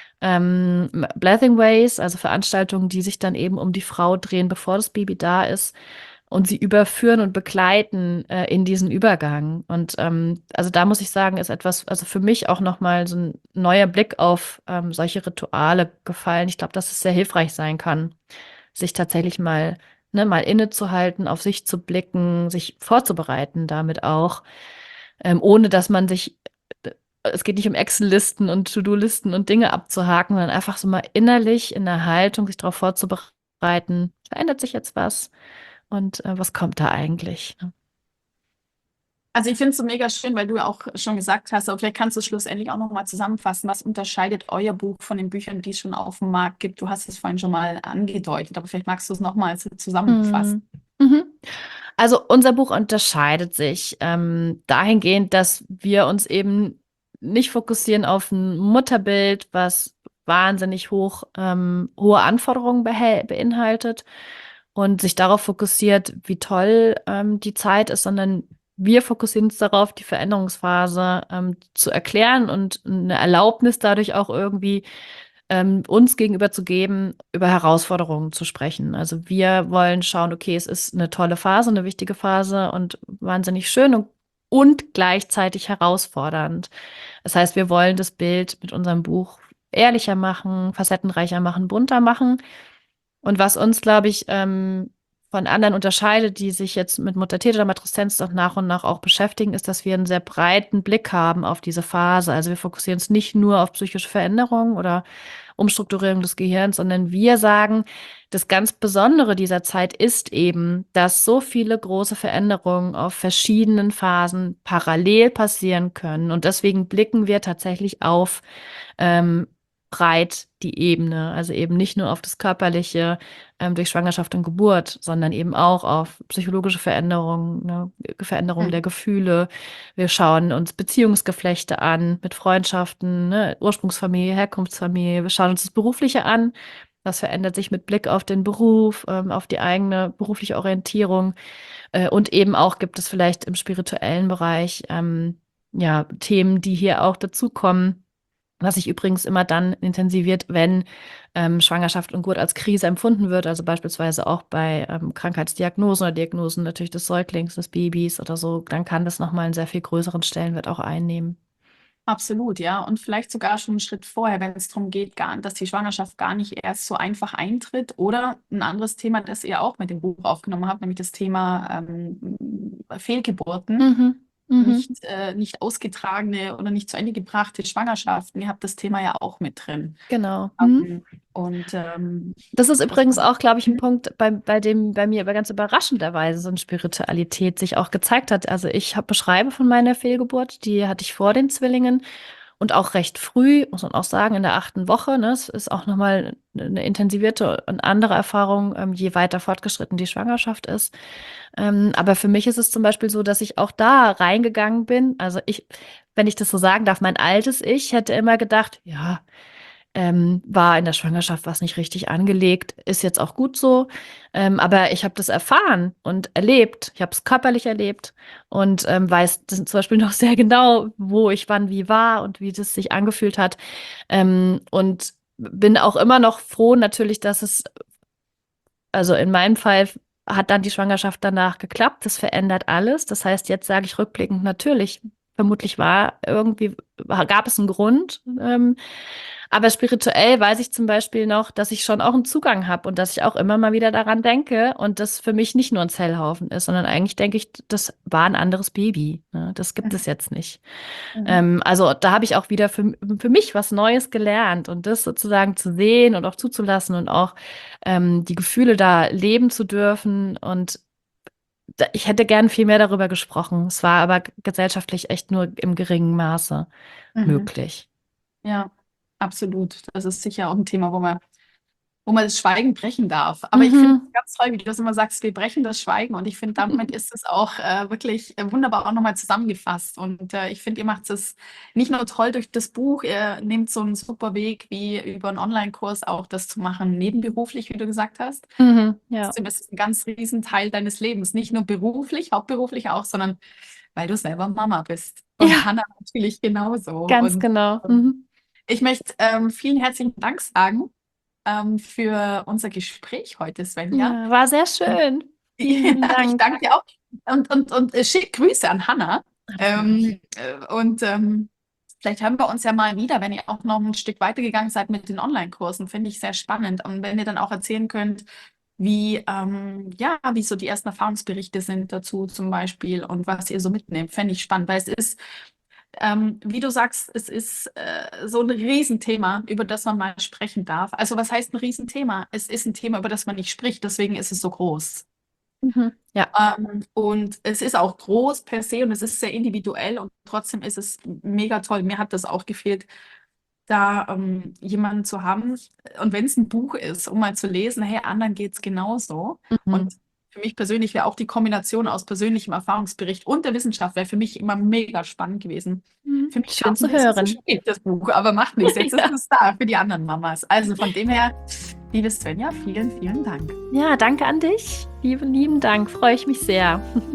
A: Blessing Ways, also Veranstaltungen, die sich dann eben um die Frau drehen, bevor das Baby da ist und sie überführen und begleiten in diesen Übergang. Und also da muss ich sagen, ist etwas, also für mich auch nochmal so ein neuer Blick auf solche Rituale gefallen. Ich glaube, dass es sehr hilfreich sein kann, sich tatsächlich mal innezuhalten, auf sich zu blicken, sich vorzubereiten damit auch, ohne dass man sich es geht nicht um Excel-Listen und To-Do-Listen und Dinge abzuhaken, sondern einfach so mal innerlich in der Haltung, sich darauf vorzubereiten, verändert sich jetzt was und was kommt da eigentlich? Ne?
B: Also ich finde es so mega schön, weil du ja auch schon gesagt hast, aber vielleicht kannst du es schlussendlich auch nochmal zusammenfassen. Was unterscheidet euer Buch von den Büchern, die es schon auf dem Markt gibt? Du hast es vorhin schon mal angedeutet, aber vielleicht magst du es nochmal zusammenfassen.
A: Mhm. Mhm. Also unser Buch unterscheidet sich dahingehend, dass wir uns eben nicht fokussieren auf ein Mutterbild, was wahnsinnig hohe Anforderungen beinhaltet und sich darauf fokussiert, wie toll die Zeit ist, sondern wir fokussieren uns darauf, die Veränderungsphase zu erklären und eine Erlaubnis dadurch auch irgendwie uns gegenüber zu geben, über Herausforderungen zu sprechen. Also wir wollen schauen, okay, es ist eine tolle Phase, eine wichtige Phase und wahnsinnig schön und gleichzeitig herausfordernd. Das heißt, wir wollen das Bild mit unserem Buch ehrlicher machen, facettenreicher machen, bunter machen. Und was uns, glaube ich, von anderen unterscheidet, die sich jetzt mit Muttertät oder Matreszenz doch nach und nach auch beschäftigen, ist, dass wir einen sehr breiten Blick haben auf diese Phase. Also wir fokussieren uns nicht nur auf psychische Veränderungen oder Umstrukturierung des Gehirns, sondern wir sagen, das ganz Besondere dieser Zeit ist eben, dass so viele große Veränderungen auf verschiedenen Phasen parallel passieren können. Und deswegen blicken wir tatsächlich auf ähm, breit die Ebene. Also eben nicht nur auf das Körperliche durch Schwangerschaft und Geburt, sondern eben auch auf psychologische Veränderungen, ne? Veränderungen der Gefühle. Wir schauen uns Beziehungsgeflechte an mit Freundschaften, ne? Ursprungsfamilie, Herkunftsfamilie. Wir schauen uns das Berufliche an. Was verändert sich mit Blick auf den Beruf, auf die eigene berufliche Orientierung? Und eben auch gibt es vielleicht im spirituellen Bereich ja, Themen, die hier auch dazukommen, was sich übrigens immer dann intensiviert, wenn Schwangerschaft und Geburt als Krise empfunden wird, also beispielsweise auch bei Krankheitsdiagnosen oder Diagnosen natürlich des Säuglings, des Babys oder so, dann kann das nochmal einen sehr viel größeren Stellenwert auch einnehmen.
B: Absolut, ja. Und vielleicht sogar schon einen Schritt vorher, wenn es darum geht, dass die Schwangerschaft gar nicht erst so einfach eintritt. Oder ein anderes Thema, das ihr auch mit dem Buch aufgenommen habt, nämlich das Thema Fehlgeburten.
A: Mhm. Mhm.
B: Nicht ausgetragene oder nicht zu Ende gebrachte Schwangerschaften. Ihr habt das Thema ja auch mit drin.
A: Genau. Mhm.
B: Und
A: das ist übrigens auch, glaube ich, ein Punkt, bei dem bei mir aber ganz überraschenderweise so eine Spiritualität sich auch gezeigt hat. Also ich beschreibe von meiner Fehlgeburt, die hatte ich vor den Zwillingen und auch recht früh, muss man auch sagen, in der 8. Woche. Ne? Es ist auch nochmal eine intensivierte und andere Erfahrung, je weiter fortgeschritten die Schwangerschaft ist. Aber für mich ist es zum Beispiel so, dass ich auch da reingegangen bin. Also wenn ich das so sagen darf, mein altes Ich hätte immer gedacht, ja, war in der Schwangerschaft was nicht richtig angelegt, ist jetzt auch gut so. Aber ich habe das erfahren und erlebt. Ich habe es körperlich erlebt und weiß das zum Beispiel noch sehr genau, wo ich wann wie war und wie das sich angefühlt hat. Und bin auch immer noch froh natürlich, dass also in meinem Fall hat dann die Schwangerschaft danach geklappt. Das verändert alles. Das heißt, jetzt sage ich rückblickend natürlich, vermutlich gab es einen Grund. Aber spirituell weiß ich zum Beispiel noch, dass ich schon auch einen Zugang habe und dass ich auch immer mal wieder daran denke und das für mich nicht nur ein Zellhaufen ist, sondern eigentlich denke ich, das war ein anderes Baby. Ne? Das gibt es jetzt nicht. Also da habe ich auch wieder für mich was Neues gelernt und das sozusagen zu sehen und auch zuzulassen und auch die Gefühle da leben zu dürfen. Und ich hätte gern viel mehr darüber gesprochen. Es war aber gesellschaftlich echt nur im geringen Maße möglich.
B: Ja, absolut. Das ist sicher auch ein Thema, wo man das Schweigen brechen darf. Aber ich finde
A: Mhm.
B: es ganz toll, wie du das immer sagst, wir brechen das Schweigen. Und ich finde, damit ist es auch wirklich wunderbar auch nochmal zusammengefasst. Und ich finde, ihr macht es nicht nur toll durch das Buch, ihr nehmt so einen super Weg, wie über einen Online-Kurs auch das zu machen, nebenberuflich, wie du gesagt hast.
A: Mhm. Ja.
B: Trotzdem ist es ein ganz riesen Teil deines Lebens. Nicht nur beruflich, hauptberuflich auch, sondern weil du selber Mama bist. Und
A: Ja,
B: Hannah natürlich genauso.
A: ganz
B: Und
A: genau. Mhm.
B: ich möchte vielen herzlichen Dank sagen für unser Gespräch heute, Svenja.
A: Ja, war sehr schön. Vielen, vielen
B: Ja, ich
A: Dank.
B: danke dir auch. Und schick Grüße an Hannah. Vielleicht hören wir uns ja mal wieder, wenn ihr auch noch ein Stück weitergegangen seid mit den Online-Kursen. Finde ich sehr spannend. Und wenn ihr dann auch erzählen könnt, wie so die ersten Erfahrungsberichte sind dazu zum Beispiel und was ihr so mitnehmt, fände ich spannend, weil es ist, wie du sagst, es ist so ein Riesenthema, über das man mal sprechen darf. Also was heißt ein Riesenthema? Es ist ein Thema, über das man nicht spricht, deswegen ist es so groß.
A: Mhm. Ja.
B: Und es ist auch groß per se und es ist sehr individuell und trotzdem ist es mega toll. Mir hat das auch gefehlt, da jemanden zu haben. Und wenn es ein Buch ist, um mal zu lesen, hey, anderen geht es genauso.
A: Mhm.
B: Und für mich persönlich wäre auch die Kombination aus persönlichem Erfahrungsbericht und der Wissenschaft wäre für mich immer mega spannend gewesen.
A: Mhm.
B: Für mich
A: Schön
B: kam es
A: zu
B: ein bisschen zu
A: hören.
B: spät, das Buch, aber macht nichts. Jetzt ist
A: Ja.
B: es da für die anderen Mamas. Also von dem her, liebe Svenja, vielen, vielen Dank.
A: Ja, danke an dich. Lieben, lieben Dank. Freue ich mich sehr.